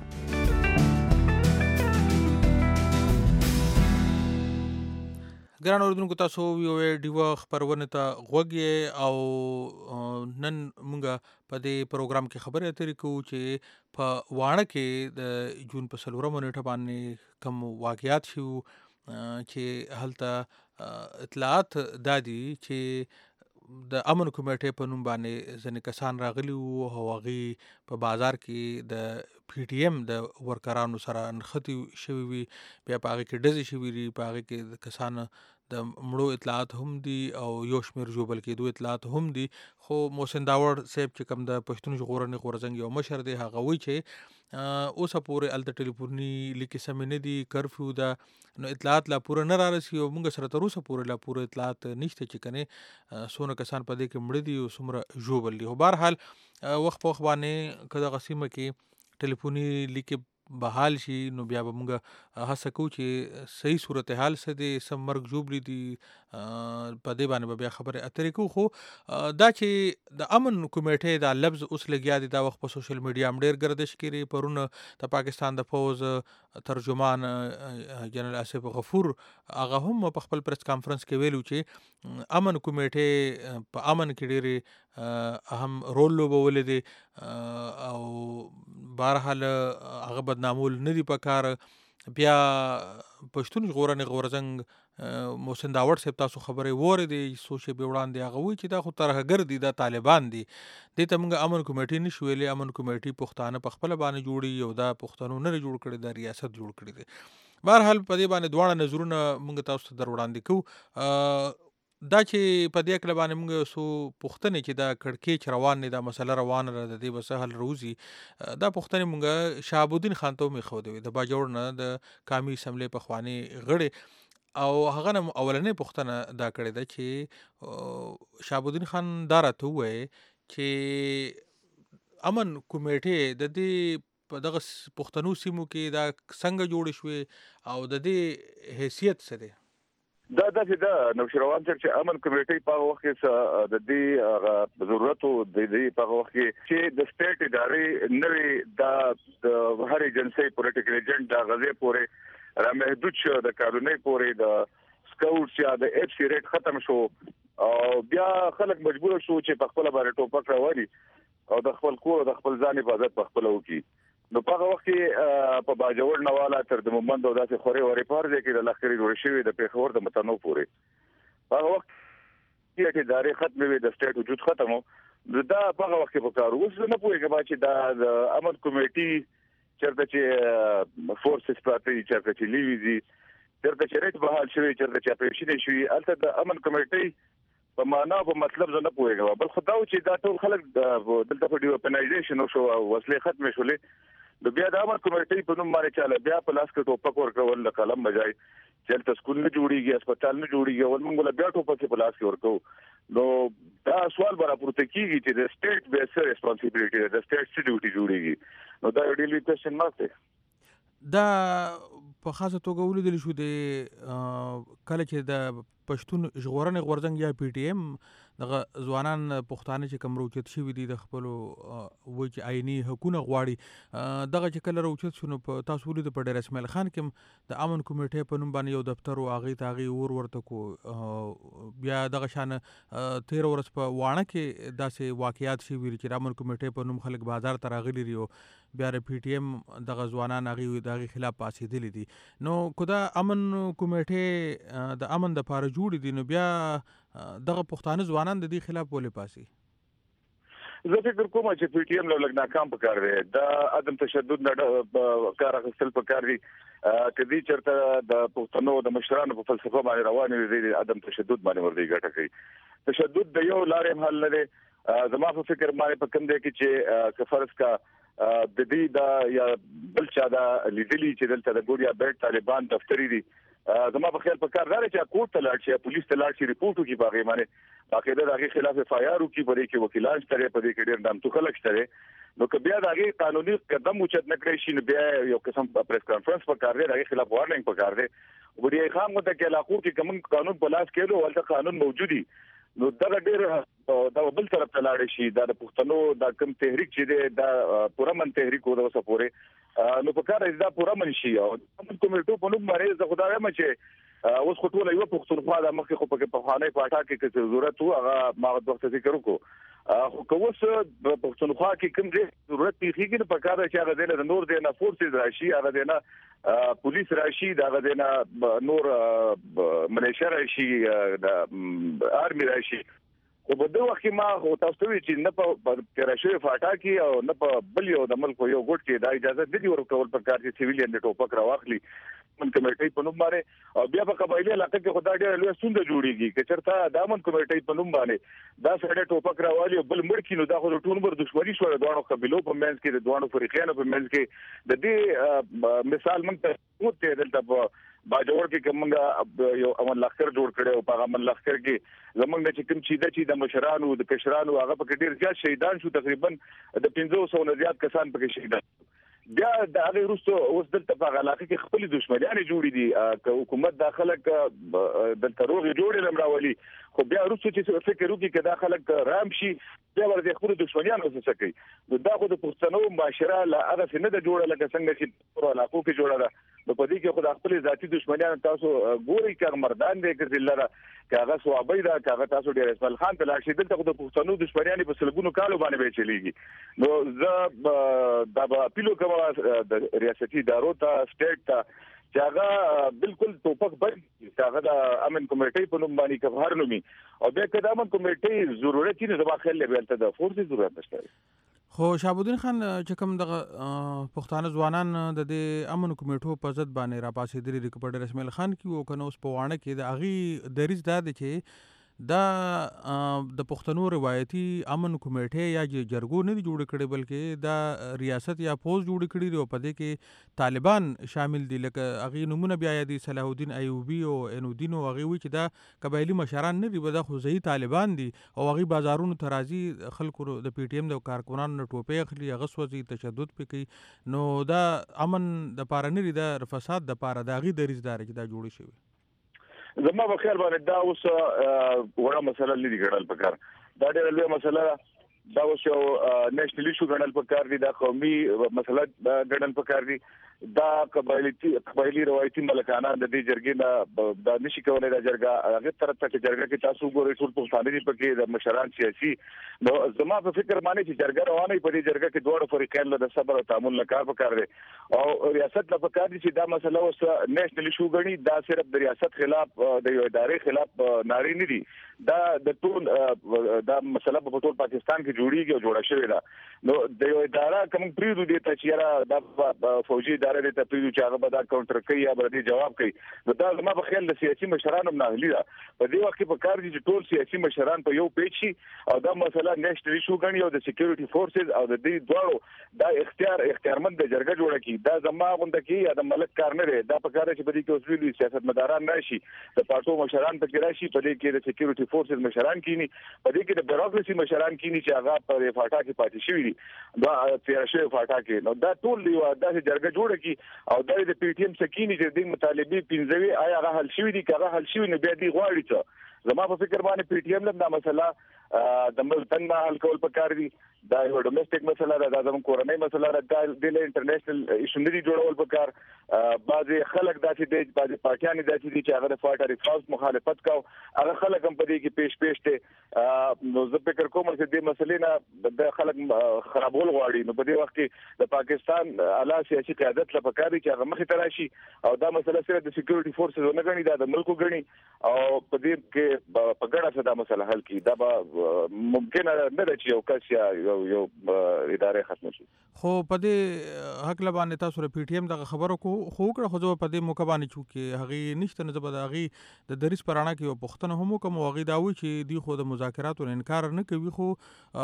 ګران اوردونکو تاسو وی او ای دیوا خبرونه ته غوږی او نن مونږه په دې پروګرام کې خبرې اترې کوو چې په وانه کې د جون په سلورم نیټه باندې کوم واقعیات شو چې هلته اطلاعات دادي چې د امن کمیټې په نوم باندې ځنې کسان راغلي وو او هغوی په بازار کې د پی ټی ایم د ورکرانو سره نښتي شوي وي بیا په هغې کې ډزې شوي دي په هغې کې د کسانو د مړو اطلاعات هم دي او یو شمېر ژوبل کېدو اطلاعات هم دي خو محسن داوړ صاحب چې کوم د پښتون ژغورنې غورځنګ یو مشر دی هغه وایي چې اوسه پورې هلته ټلیفوني لیکې سمې نه دي کرفیو ده نو اطلاعات لا پوره نه رارسي او موږ سره تر اوسه پورې لا پوره اطلاعات نشته چې کنې څونه کسان په دې کې مړه دي او څومره ژوبل دي خو بهرحال وخت په وخت باندې که دغه سیمه کې ټلیفوني لیکې بحال شي نو بیا به موږ هڅه کوو چې صحیح صورتحال څه دی څه مرګ ژوبلي دي په دې باندې به بیا خبرې اترې کوو خو دا چې د امن کمیټې دا لفظ اوس لګیا دی دا وخت په سوشل میډیا هم ډېر گردش کړي پرون د پاکستان د فوز ترجمان جنرال آصف غفور هغه هم په خپل پریس کانفرنس کې ویلو چې امن کمیټې په امن کې ډېرې اهم رول لوبولی دی او بهرحال هغه بدنامول نه دي په کار بیا پښتون ژغورنې غورځنګ محسن داوړ صاحب تاسو خبرې واورېدې څو شېبې وړاندې هغه وایي چې دا خو ترهګر دي دا طالبان دي دې ته موږ امن کمیټې نه شو ویلې امن کمیټې پښتانه په خپله باندې جوړي او دا پښتنو نه جوړ کړي دا ریاست جوړ کړي دي. بهرحال په دې باندې دواړه نظرونه موږ تاسو ته در وړاندې کوو. دا چې په دې اکله باندې موږ څو پوښتنې چې دا کړکېچ روان دی دا مسله روانه ده د دې به څه حل روزي دا پوښتنې موږ شهاب الدین خان ته هم ایښودې وې د باجوړ نه د قامي اسمبلۍ پخواني غړی او هغه نه اولنۍ پوښتنه دا کړې ده چې شهاب الدین خان دا راته ووایي چې امن کمیټې د دې په دغه پښتنو سیمو کې دا څنګه جوړې شوې او د دې حیثیت څه دی؟ دا داسې ده نوشیروان صاحب چې امن کمیټې په هغه وخت کې د دې ضرورت او د دې په هغه وخت کې چې د سټیټ ادارې نوې د هر ایجنسي پولیټیکل ایجنټ د غزې پورې را محدود شو د قانوني پورې د سکاوټ یا د اف سی ریټ ختم شو او بیا خلک مجبور شو چې په خپل باندې ټوپک راوړي او د خپل کور د خپل ځان حفاظت په خپل وکړي. نو په هغه وخت کې په باجوړ نواله تر د مومند او داسې خوري ورې پارځي کې د لخرې جوړ شوی د پیښور د متنو پورې په هغه وخت کې چې ادارې ختم وي د سټیټ وجود ختمو دا په هغه وخت کې په کار اوس نه پوهیږم چې دا د امن کمیټې چرته چې فورسز پاتې چرته چې لیوزي چرته چې ریټ بحال شوی چرته چې اپریشن شوی البته د امن کمیټې په معنا په مطلب زه نه پوهیږم بل خدای چې دا ټول خلک دلته په ډیوپنایزیشن او شو وسلې ختم شولې د بیا د امن کمیټې په نوم باندې چاله بیا په لاس کې ټوپک ورکول د قلم بجای چلته سکول نه جوړیږي هسپتال نه جوړیږي ول موږ له بیا ټوپک په لاس کې ورکو نو دا سوال برا پورته کیږي چې د سټیټ بیس ریسپانسیبিলিټي د سټیټ ډیوټي جوړیږي نو دا یو ډیلی کوېسچن مارک دی. دا په خاصه توګه ولیدل شو د کله چې د پښتون ژغورنې غورځنګ یا پی ټی ایم دغه ځوانان پښتانه چې کوم روچت شوي دي د خپلو وایي چې آئیني حقونه غواړي دغه چې کله روچت شو نو په تاسو ولیدل په ډېر اسماعیل خان کې د امن کمیټې په نوم باندې یو دفتر و هغې ته هغې اور ورته کو بیا دغه شان تېره ورځ په واڼه کې داسې واقعات شوي دي چې د امن کمیټې په نوم خلک بازار ته راغلي دي او بیا د پی ټی ایم دغه ځوانان هغې د هغې خلاف پاڅېدلي دي. نو که دا امن کمیټې د امن دپاره جوړې دي نو بیا دغه پښتانه ځوانان د دې خلاف ولې پاسي؟ زه فکر کوم چې پی ټی ایم له لږ ناکام پکار دی دا عدم تشدد نه کار اخیستل پکار دي کدي چرته د پښتنو د مشرانو په فلسفه باندې روانې دي عدم تشدد باندې ورته ګټه کوي. تشدد د یو لارې حل نه دی زما په فکر باندې په کوم دی کې چې کفرس کا د دې دا یا بل چا دا لیدلی چې دلته د ګوریا بیت طالبان دفتری دي زما په خیال په کار راځي چې کوټ ته لاړ شي پولیس ته لاړ شي ریپورت وکړي باغې باندې باقاعده دغه خلاف اف آی آر وکړي په دې کې وکیلان شته په دې کې ډېر نام تو خلک شته نو که بیا دغه قانوني قدم اوچت نه کړی شي نو بیا یو قسم پریس کانفرنس په کار دی دغه خلاف وارننګ په کار دی وړي خام مته کې علاقو کې کوم قانون په لاس کې له ولته قانون موجودي نو دا ډېر دا بل طرف ته لاړ شي دا د پښتنو دا کوم تحریک چې دی دا پوره من تحریک و دا وسه پوره نو په کار دا پوره من شي او کومېټو په نوم باندې زه خدای ما چې اوس خو ټول یو پښتونخوا د مخکې خو په پخوانۍ پاټا کې چې ضرورت وو هغه ما وخت ذکر وکړو خو کوس په پښتونخوا کې کوم ډېر ضرورت پیږي په کار چې هغه د نور د نه فورسز راشي هغه د نه پولیس راشي دا د نه نور ملیشیا راشي د آرمي راشي خو په دغه وخت ما خو تاسو ته چې نه په کراشي فاټا کې او نه په بل یو د ملک یو ګډ کې دا اجازه دي ورکول په کار چې سیویلین د ټوپک راوخلي من کمیټې په نوم باندې او بیا په قبایلی علاقې کې خدای ډېر لوی ستونزه جوړیږي چې چرته د امن کمیټې په نوم باندې دا سړی ټوپک راوالي بل مړ کینو دا خو ټول بر دښمنی شو د دوه قبیلو په منځ کې د دوه فریقانو په منځ کې د دې مثال موږ ته وته دلته په باجوړ کې کومه یو امن لخر جوړ کړي او په امن لخر کې زمونږ چې کوم چې د چې د مشرانو د کشرانو هغه په ډېر زیات شهیدان شو تقریبا د پنځه سوه نه زیات کسان په شهیدان بیا د هغه وروسته اوس دلته په علاقه کې خپل دښمنیان جوړې دي که حکومت داخله ک دلته روغ جوړې لمراولي خو بیا وروسته چې فکر وکړي کدا خلک رام شي بیا ورته خپل دښمنیان وسه کوي نو دا خو د پښتنو معاشره لا هغه څه نه د جوړه لکه څنګه چې په علاقو کې جوړه ده نو په دې کې خو د خپل ذاتي دښمنیان تاسو ګوري چې مردان دې کې لره کاغه سوابي دا کاغه تاسو ډیر اسماعیل خان ته لاړ شي دلته د پښتنو دښمنیان په سلګونو کالو باندې به چلیږي نو زه دا په پیلو کومه د ریاستي ادارو ته سټیټ ته چې هغه بالکل ټوپک بند هغه د امن کمیټې په نوم باندې کفار نومي او د امن کمیټې ضرورت نه زما خیال له ته د فورس ضرورت نشته خو شهابالدین خان چې کوم د پښتانه ځوانان د دې امن کمیټو په ضد باندې را پاسې درې ریکورډر اسماعیل خان کې او کنه اوس په وانه کې د اغي دریز دا د چې دا د پښتنو روایتي امن کمیټه یا جرګو نه جوړ کړي بلکې دا ریاست یا فوج جوړ کړي دی او په دې کې طالبان شامل دي لکه اغه نمونه بیا دی صلاح الدین ایوبی او انودین او اغه وی چې دا قبایلی مشران نه دي بده خو ځای طالبان دي او اغه بازارونو ترازی خلکو د پی ټی ایم د کارکونانو ټوپې اخلي هغه سوځي تشدد پکې نو دا امن د پاره نه دی د فساد د پاره د اغه دریزدار چې دا جوړ شي زما په خیال باندې دا اوس وړه مسله لري ګڼل پکار دا ډېر لوی مسله دا اوس یو نېشنل ایشو ګڼل پکار دي دا قومي مسله ګڼل پکار دي دا قبایلی قبایلی روایتي ملکانه د دې جرګې نه د نشي کولای د جرګه هغه تر څو چې جرګه کې تاسو ګورئ ټول پښتانه دي پکې د مشران سیاسي نو زما په فکر باندې چې جرګه روانه په دې جرګه کې دوه فریقین له صبر او تعامل نه کار وکړ دي او ریاست له پکار دي چې دا مسله اوس نېشنل ایشو غني دا صرف د ریاست خلاف د یو ادارې خلاف ناري نه دي دا د ټول دا مسله په ټول پاکستان کې جوړیږي او جوړه شوې ده نو د یو اداره کوم پریدو دي ته چې دا فوجي اداره دې ته پریدو چې هغه به دا کاونټر کوي یا به دې جواب کوي نو دا زما په خیال د سیاسي مشرانو نه لري په دې وخت کې په کار دي چې ټول سیاسي مشران په یو پیچ شي او دا مسله نېشنل ایشو غني او د سکیورټي فورسز او د دې دوه دا اختیار اختیارمند د جرګه جوړه کی دا زما غونډه کې یا د ملک کار نه دی دا په کار چې په دې کې اوسېلي سیاستمداران راشي د پارټو مشران په راشي په دې کې د سکیورټي فورسز مشران کینی په دې کې د بیوروکراسي مشران کینی چې هغه په فاټا کې پاتې شوی دي دا تیر شوی فاټا کې نو دا ټول دی دا چې جرګه جوړه کی او د پی ټی ایم سکینی چې د مطالبه پنځوي آیا هغه حل شوی دي کغه حل شوی نه بیا دی غواړي څه زما په فکر باندې پی ټی ایم له مسله د ملتن نه حل کول پکار دي دا یو ډومېسټک مسله ده دا زموږ کورنۍ مسله ده دا د انټرنیشنل ایشو نه جوړول پکار بعضي خلک داسې دي بعضي پارټیان داسې دي چې هغه د فاټا ریفاوس مخالفت کاو هغه خلک هم په دې کې پیش پیش ته نو زه فکر کوم چې دې مسلې نه د خلک خرابول غواړي نو په دې وخت کې د پاکستان اعلی سیاسي قیادت لپاره پکار دي چې هغه مخې ته راشي او دا مسله سره د سکیورټي فورسز نه غني دا د ملکو غني او په دې کې په ګډه سره دا مسله حل کړي دا به ممکن نه ده چې یو کس یا یو یو ادارې ختم شي خو په دې حق لبانې تاسو ر پی ټی ایم د خبرو کو خو کړه خو په دې موقع باندې چې کې هغه نشته نه زبر هغه د دریس پرانا کې پښتنه هم کوم هغه داوي چې دی خو د مذاکراتو انکار نه کوي خو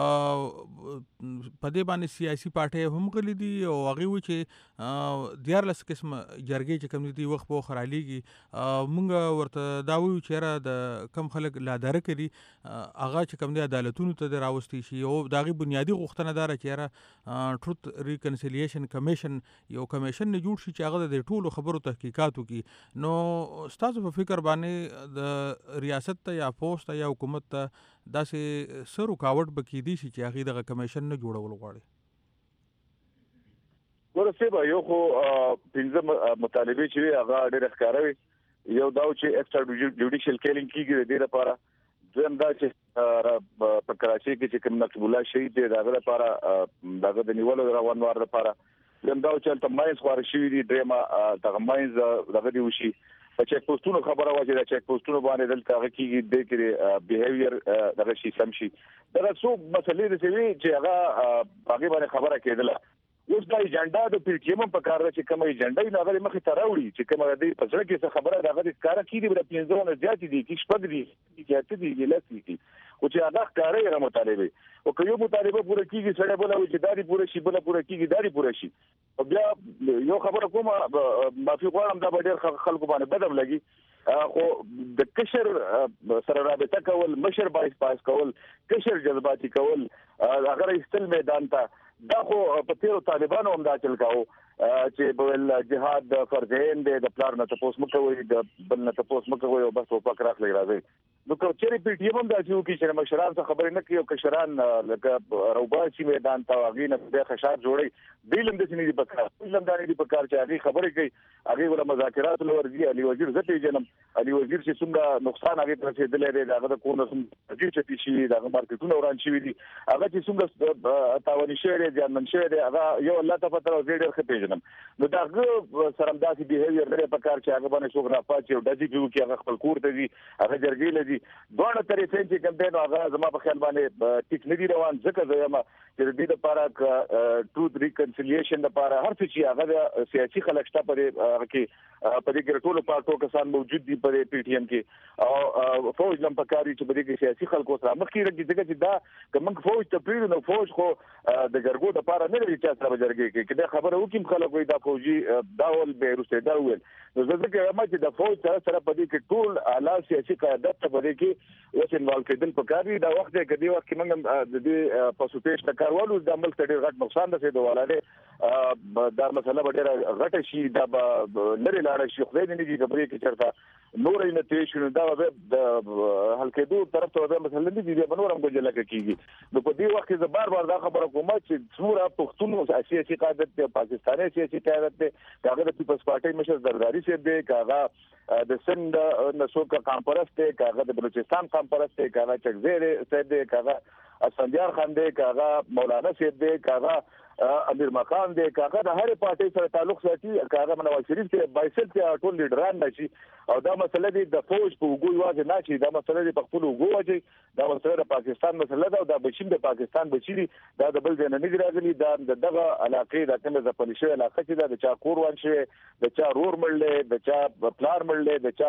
په دې باندې سیاسي پارټي هم غلي دي او هغه و چې دیارلس قسم جرګې چې کوم دي وخت په خرالېږي مونږ ورته داوي چې را د کم خلک لاداره کړي هغه چې کوم دي عدالتونو ته راوستي شي او داغي بنیادی غوښتنه دار چې را ټروت ریکنسیلیشن کمیشن یو کمیشن نه جوړ شي چې هغه د ټولو خبرو تحقیقاتو کوي نو تاسو په فکر باندې د ریاست ته یا پوسټ یا حکومت ته داسې سر رکاوټ بکې دي چې هغه د کمیشن نه جوړول غواړي ورسې به یو خو پنځه مطالبه چې هغه ډېر ښکاروي یو دا چې ایکسترا جوډیشل کیلینګ کیږي د دې لپاره زم دا چې په کراچي کې چې کوم نقب الله شهید دی داغه لپاره داغه د نیولو روانوار لپاره زم دا چې تل ماینز خور شي دي درما دغه ماینز دغه دی وشي په چک پوسټونو خبره واجه د چک پوسټونو باندې دلته هغه کېږي د کې بیهیویر دغه شي سم شي دا څو مسلې دي چې هغه هغه باندې خبره کېدله اوس دا ایجنډا د پی ټی ایم په کار چې کوم ایجنډا نه غلي مخې ته راوړي چې کوم د پسړه کې خبره دغه د کار کیږي د پنځونه زیات دي کې شپږ دي چې اته دي لسی دي او چې هغه کاري را مطالبه او که یو مطالبه پوره کیږي سره بوله چې داري پوره شي بوله پوره کیږي داري پوره شي او بیا یو خبره کومه مافي غواړم دا ډېر خلکو باندې بدم لګي خو د کشر سره رابطه کول مشر باعث پاس کول کشر جذباتي کول هغه استل میدان ته دا خو په تیرو طالبانو هم دا چل کاو چې بل جهاد فرض عین دی د پلان نه تاسو مکوئ د بل نه تاسو مکوئ او بس په پکراخ لګ راځي نو کو چیرې پی ټی ایم هم دا چې کی چې مشران څخه خبرې نه کوي او کشران لکه روباسي میدان ته واغې نه د خشاب جوړي دیلم د سینې په کار دیلم د دې په کار چې هغه خبرې کوي هغه ولا مذاکرات لورځي علي وزیر زته جنم علي وزیر چې څنګه نقصان هغه تر څه دلې دغه د کورنه سم چې چې شي دغه مارکیټونه وران شي دي هغه چې څنګه تاواني شهر دي ځان شهر هغه یو الله تعالی تر زیډر خپې جنم نو داغه سرمداسي بیهیویر لري په کار چې هغه باندې څوک نه پاتې او د دې کیو کې هغه خپل کور ته دي هغه جرګې لدی دوه طریقې چې کوم دی نو هغه زما په خیال باندې ټیک نه دی روان ځکه زما چې د دې لپاره ټروث ریکنسیلیشن لپاره هر څه چې هغه سیاسي خلک شته په کې په دې کې ټول پارټو کسان موجود دي په پی ټی ایم کې او فوج لم پکاري چې په دې کې سیاسي خلکو سره مخکې راځي ځکه چې دا کوم فوج ته پیړ نو فوج خو د جرګو لپاره نه لري چې سره جرګې کې کله خبره وکیم خلک وي دا فوجي داول به روسي دا ویل نو ځکه ما چې د فوج سره سره په دې کې ټول اعلی سیاسي قیادت ته په دې کې اوس انوالو کېدل پکاري دا وخت کې دی وخت کې موږ د دې پاسوپېش تکارولو د عمل ته ډېر غټ نقصان رسېدو ولاله دا مسله ډېر غټه شي دا لري لاړ شي خو دې نه دي خبرې کې چرته نور نه تې شنو دا د حل کېدو طرف ته به مسله نه دي به نور هم ګجل کېږي نو په دې وخت کې بار بار دا خبره کوم چې څومره پښتون سیاسي قیادت ته پاکستاني سیاسي قیادت ته هغه د پیپلز پارټي مشر زرداری صاحب دی هغه د سند نسوکا کانفرنس ته هغه د بلوچستان کانفرنس ته هغه چکزیر صاحب دی هغه اسفندیار خان دی هغه مولانا صاحب دی هغه امیر مقام دی هغه د هر پارټي سره تعلق ساتي هغه نواز شریف ته بایسل ته ټول لیډران نشي او دا مسله دی د فوج په وګوي واځي نه شي دا مسله دی په خپل وګوي واځي دا مسله د پاکستان مسله ده او دا بشیم د پاکستان بچی دا د بل ځای نه راغلي دا دغه علاقې د کومه ځپل شوی علاقې چې دا د چا کور وان شي د چا رور مړلې د چا پلار مړلې د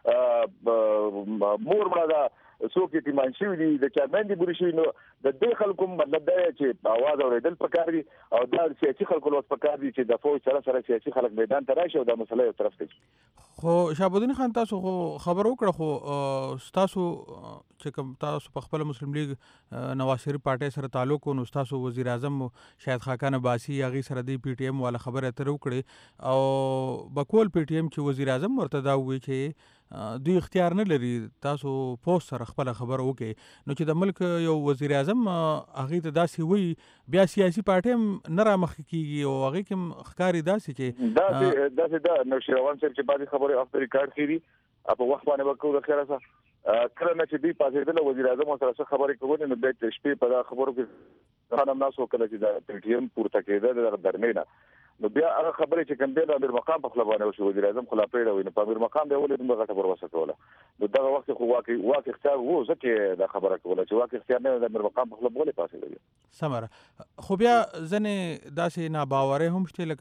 چا مور مړه څوک یې تیمانشي دي د چا باندې بوري شي نو د دې خلکو مطلب دا چې आवाज اوریدل پکار دي او دا سیاسي خلکو لوس پکار دي چې د فوج سره سره سیاسي خلک میدان ته راشي او دا مسله یو طرف ته خو شهاب الدین خان تاسو خو خبر وکړه خو تاسو چې کوم تاسو په خپل مسلم لیگ نواز شریف پارټي سره تعلق نو تاسو وزیر اعظم شاهد خاقان عباسی هغه سره دی پی ټی ایم والا خبره تر وکړي او بکول پی ټی ایم چې وزیر اعظم ورته دا وی چې دوی اختیار نه لري تاسو پوسټ سره خپل خبر وکړي نو چې د ملک یو وزیر اعظم هغه ته داسې وی بیا سیاسي پارټي هم نه را مخ کیږي او هغه کوم ښکاری داسې چې دا داسې دا نو شیروان صاحب چې باندې خبره اف ریکارډ کړي په وخت باندې وکړو د خیره سره کله نه چې دی پاتې د وزیر اعظم سره خبرې کوي نو د شپې په خبرو کې خانم ناسو کله چې د پی ټی ایم پورته کېده د درمینه نو بیا هغه خبرې چې کوم دی د امیر مقام په خپل باندې وشو وزیر اعظم خلا پیړه ویني په امیر مقام دی ولې دغه غټه پروسه کوله نو دا وخت خو واقعي واقعي اختیار وو ځکه دا خبره کوله چې واقعي اختیار نه د امیر مقام په خپل باندې پاسه لګي سمره خو بیا ځنه داسې ناباوره هم شته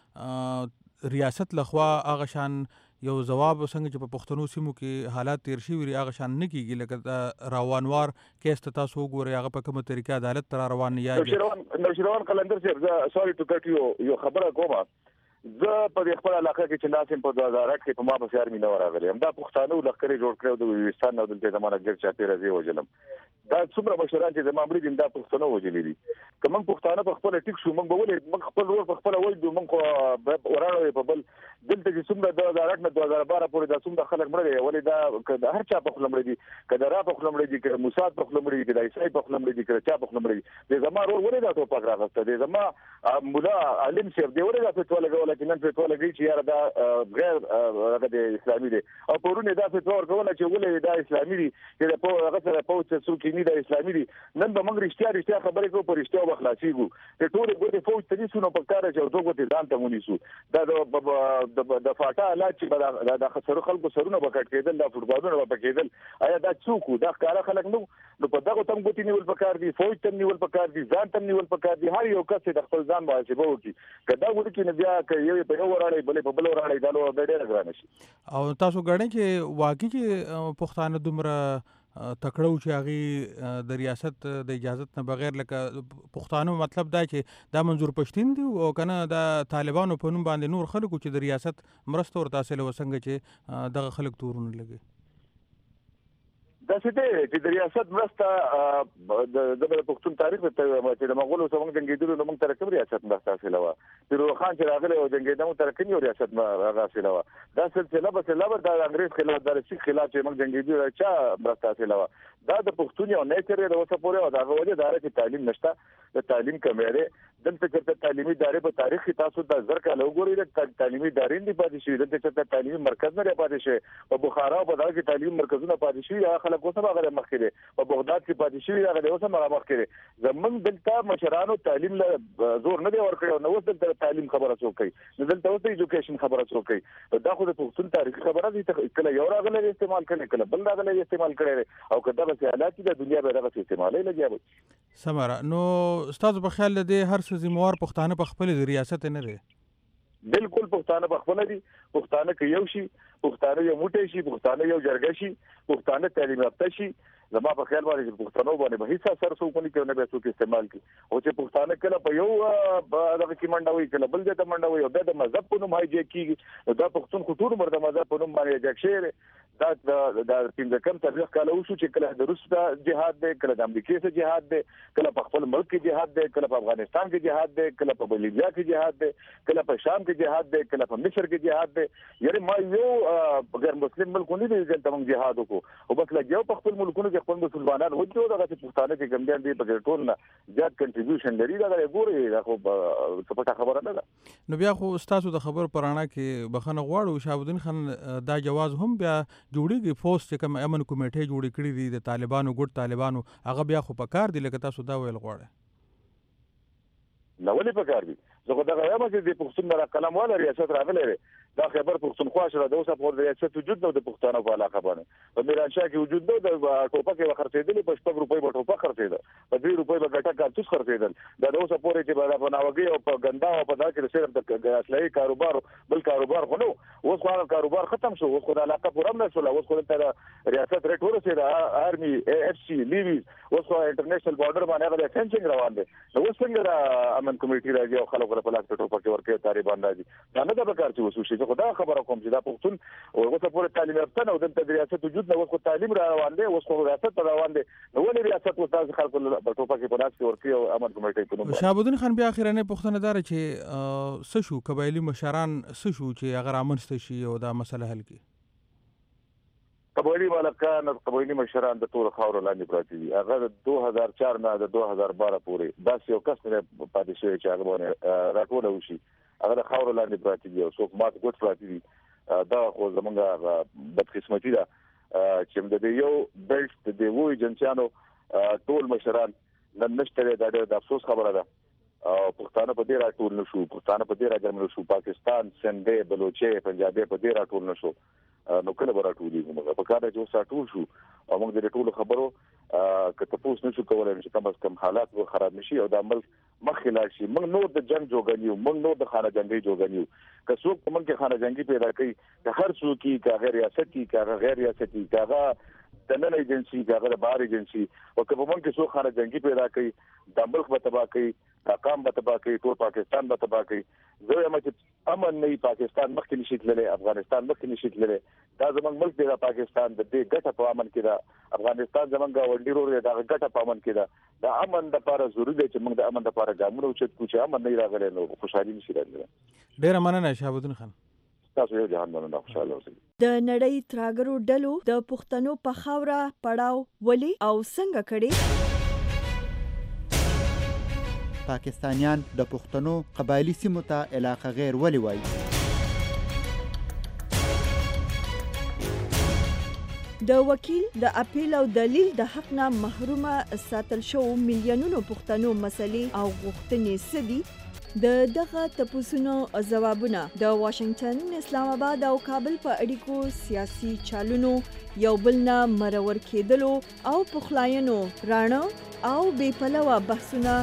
لکه ریاست لخوا هغه شان یو جواب څنګه چې په پښتنو سیمو کې حالات تیر شي وي هغه شان نه کیږي لکه روانوار کیس ته تاسو وګورئ هغه په کومه طریقه عدالت تر روان نه یاږي نوشیروان نوشیروان قلندر صاحب سوري ټو کټ یو یو خبره کومه زه په خپل علاقه کې چې ناسم په دوه هزار اته کې په ما په سیار مینه ورغلی هم دا پښتانه لخرې جوړ کړو د ویستان نو دلته زمانه ګر چا پیر زی وجلم دا څومره مشران چې زموږ مړي دا پښتانه وجلې دي کوم پښتانه په خپل ټیک شو موږ بولې موږ خپل ور په خپل وای دوه موږ وراړو په بل دلته چې څومره دوه هزار اته نه دوه هزار بارہ پورې دا څومره خلک مړي ولې دا هر چا په خپل مړي دي کله را په خپل مړي دي کله موسی په خپل مړي دي د عیسی په خپل مړي دي کله چا په خپل مړي دي د زما ور ولې دا ټوپک راغسته دي زما مولا علم صاحب دی ولې دا فتوا لګول چې نن فتوا لګي چې یاره دا غیر هغه د اسلامي دي او پرونه دا فتوا ورکول چې ولې دا اسلامي دي چې په هغه سره په څه څو کې نه دا اسلامي دي نن به موږ رښتیا رښتیا خبرې کوو پر رښتیا وخلاصيږو ته ټول ګوتې فوج ته نسو په کار چې دوه ګوتې ځان ته ونیسو دا د د فاټا علاج چې دا خسرو خلکو سرونه وکټ کېدل دا فوټبالونه وکټ کېدل آیا دا څوک دا ښکارا خلک نو نو په دغه تم ګوتې نیول پکار دي فوج تم نیول پکار دي ځان تم نیول پکار دي هر یو کس د خپل ځان محاسبه وکړي کدا وړي چې بیا کوي یو په یو وراړي بلې په بل وراړي دا نو ډېر ګران شي او تاسو غواړئ چې واقعي چې پښتانه دومره تکړو چې هغه د ریاست د اجازت نه بغیر لکه پښتانه مطلب دا چې دا منظور پښتين دي او کنه د طالبانو په نوم باندې نور خلکو چې د ریاست مرسته ورته حاصل وسنګ چې دغه خلک تورونه لګي دا چې د ریاست مرسته د پښتون تاریخ ته چې د مغولو سره موږ جنگیدلو نو موږ تر کوم ریاست مرسته حاصله و پیرو خان چې راغله او جنگیدمو تر کوم ریاست مرسته حاصله و دا سلسله به سلسله د انګريز خلاف د سیخ خلاف چې موږ جنگیدلو چا مرسته حاصله و دا د پښتون یو نیچر د اوسه پورې او دا غوړي دا چې تعلیم نشته د تعلیم کمیره دلته چې تعلیمي ادارې په تاریخ کې تاسو د زر کاله وګورئ د تعلیمي ادارې دی پاتې شي دلته چې تعلیمي مرکز نه پاتې شي په بخارا او په دغه کې تعلیمي مرکزونه پاتې شي یا خلک اوسه هغه مخ کې په بغداد کې پاتې شي هغه اوسه مخ کې زمونږ دلته مشرانو تعلیم له زور نه دی ورکړی نو اوس د تعلیم خبره څوک کوي نو دلته اوس د ایجوکیشن خبره څوک کوي دا خو د پښتون تاریخ خبره دي کله یو راغلی استعمال کړي کله بل راغلی استعمال کړي او کله د حالات د دنیا به دغه استعمالي لګي سمره نو استاد په خیال دې هر څه زموار پښتانه په خپل ریاست نه لري بالکل پښتانه په خپل دي پښتانه کې یو شي پښتانه یو موټی شي پښتانه یو جرګه شي پښتانه تعلیم یافته شي زما په خیال باندې پښتنو باندې به هیڅ اثر څوک نه کوي نه به څوک استعمال کوي او چې پښتانه کله په یو دغه کې منډوي کله بل ځای ته منډوي او د مذهب په نوم هاي کېږي دا پښتون خطور مرده مذهب په نوم باندې جګشير دا د پنځه کم تاریخ کاله وشو چې کله د روس د جهاد دی کله د امریکا سره جهاد دی کله په خپل ملک کې جهاد دی کله په افغانستان کې جهاد دی کله په بولیویا کې جهاد دی کله په شام کې جهاد دی کله په مصر کې جهاد دی یعنی ما یو غیر مسلم ملکونه دي چې تمام جهاد وکړو او بس لګیو په خپل ملکونو کې خپل مسلمانان وځو دا چې پښتانه کې ګمډان دي په ټول نه زیات کنټریبیوشن لري دا ګوري دا خو څه پټه خبره نه ده نو بیا خو استاد د خبر پرانا کې بخنه غواړو شاهبالدین خان دا جواز هم بیا جوړیږي فوس چې کوم امن کمیټه جوړې کړې دي د طالبانو ګډ طالبانو هغه بیا خو پکار دي لکه تاسو دا ویل غواړئ نو ولې پکار دي زه دا غواړم چې د پښتون را قلم والا ریاست راغلی دا خبر پښتونخوا سره د اوسه په ریاست وجود نو د پښتنو په علاقه باندې په میرانشاه کې وجود نو د ټوپک یو خرڅېدل په شپږ روپۍ په ټوپک خرڅېدل په دوه روپۍ په ګټه کارتوس خرڅېدل دا د اوسه پورې چې په ناوګي او په ګندا او په دغه کې صرف د اصلي کاروبار بل کاروبار خو نو اوس خو کاروبار ختم شو اوس خو د علاقه پوره نه شو اوس خو د ریاست ریټ ورسېده آرمي اے اف سی لیویز اوس خو انټرنیشنل بارډر باندې هغه فینسینګ روان دي نو اوس څنګه امن کمیټي راځي او خلکو په لاس په ټوپک ورکې طالبان راځي دا نه د بکار چې وسو شي خو دا خبره کوم چې دا پښتون او اوسه پورې تعلیم یافته او د ریاست وجود نو اوس خو تعلیم روان دي اوس خو ریاست روان دي نو ولې ریاست اوس تاسو خلکو په ټوپک په لاس ورکې او امن کمیټي په نوم شاهبالدین خان بیا اخیرنه پښتنه دار چې څه شو قبایلی مشران څه شو چې هغه رامنځته شي او دا مسله حل کړي قبایلی مالکان او قبایلی مشران د ټول خاور لاندې پراته دي هغه د دوه هزار چار نه د دوه هزار بارہ پورې دا یو کس نه پاتې شوی چې هغه باندې راټول وشي هغه د خاور لاندې پراته دي او څوک مات ګوت پراته دي دا خو زمونږه بدقسمتي ده چې د یو بیلټ د وو ایجنسیانو ټول مشران نن نشته دا د افسوس خبره ده او پښتانه په دې راټول نشو پښتانه په دې راځم نشو پاکستان سندې بلوچي پنجابي په دې راټول نشو نو کله به راټولېږو موږ په کار چې راټول شو او موږ د ټولو خبرو که تاسو نشو کولای چې کم از کم حالات به خراب نشي او د عمل مخې لاړ شي موږ نور د جنگ جوړګنیو موږ نور د خانه جنگي جوړګنیو که څوک موږ کې خانه جنگي پیدا کوي که هر څوک کې که غیر ریاستي که غیر ریاستي که هغه د نن ایجنسی که هغه د بهر ایجنسی او که موږ کې څوک خانه جنگي پیدا کوي د ملک به تباہ کوي حکام به تباہ کوي ټول پاکستان به تباہ کوي زه یم چې امن نه پاکستان مخکې نشي تللی افغانستان مخکې نشي تللی دا زموږ ملک دی پاکستان د دې ګټه په امن کې ده افغانستان زموږ ونډیر ور دا ګټه په امن کې ده د امن لپاره ضروري دی چې موږ د امن لپاره ګامونه وچت کوو چې امن نه راغلی نو خوشحالي نشي راغلی ډېره مننه شهابالدین خان تاسو یو جهان باندې خوشاله اوسئ د نړۍ تراګرو ډلو د پښتنو په خاوره پړاو ولي او څنګه کړي پاکستانیان د پښتنو قبایلی سیمو ته علاقه غیر ولي وایي د وکیل د اپیل او دلیل د حق نه محرومه ساتل شو میلیونونو پښتنو مسلې او غوښتنې سدي د دغه تپوسونو ځوابونه د واشنگټن اسلام آباد او کابل په اړیکو سیاسي چالونو یو بل نه مرور کېدلو او پخلاینو رانه او بې پلوه بحثونه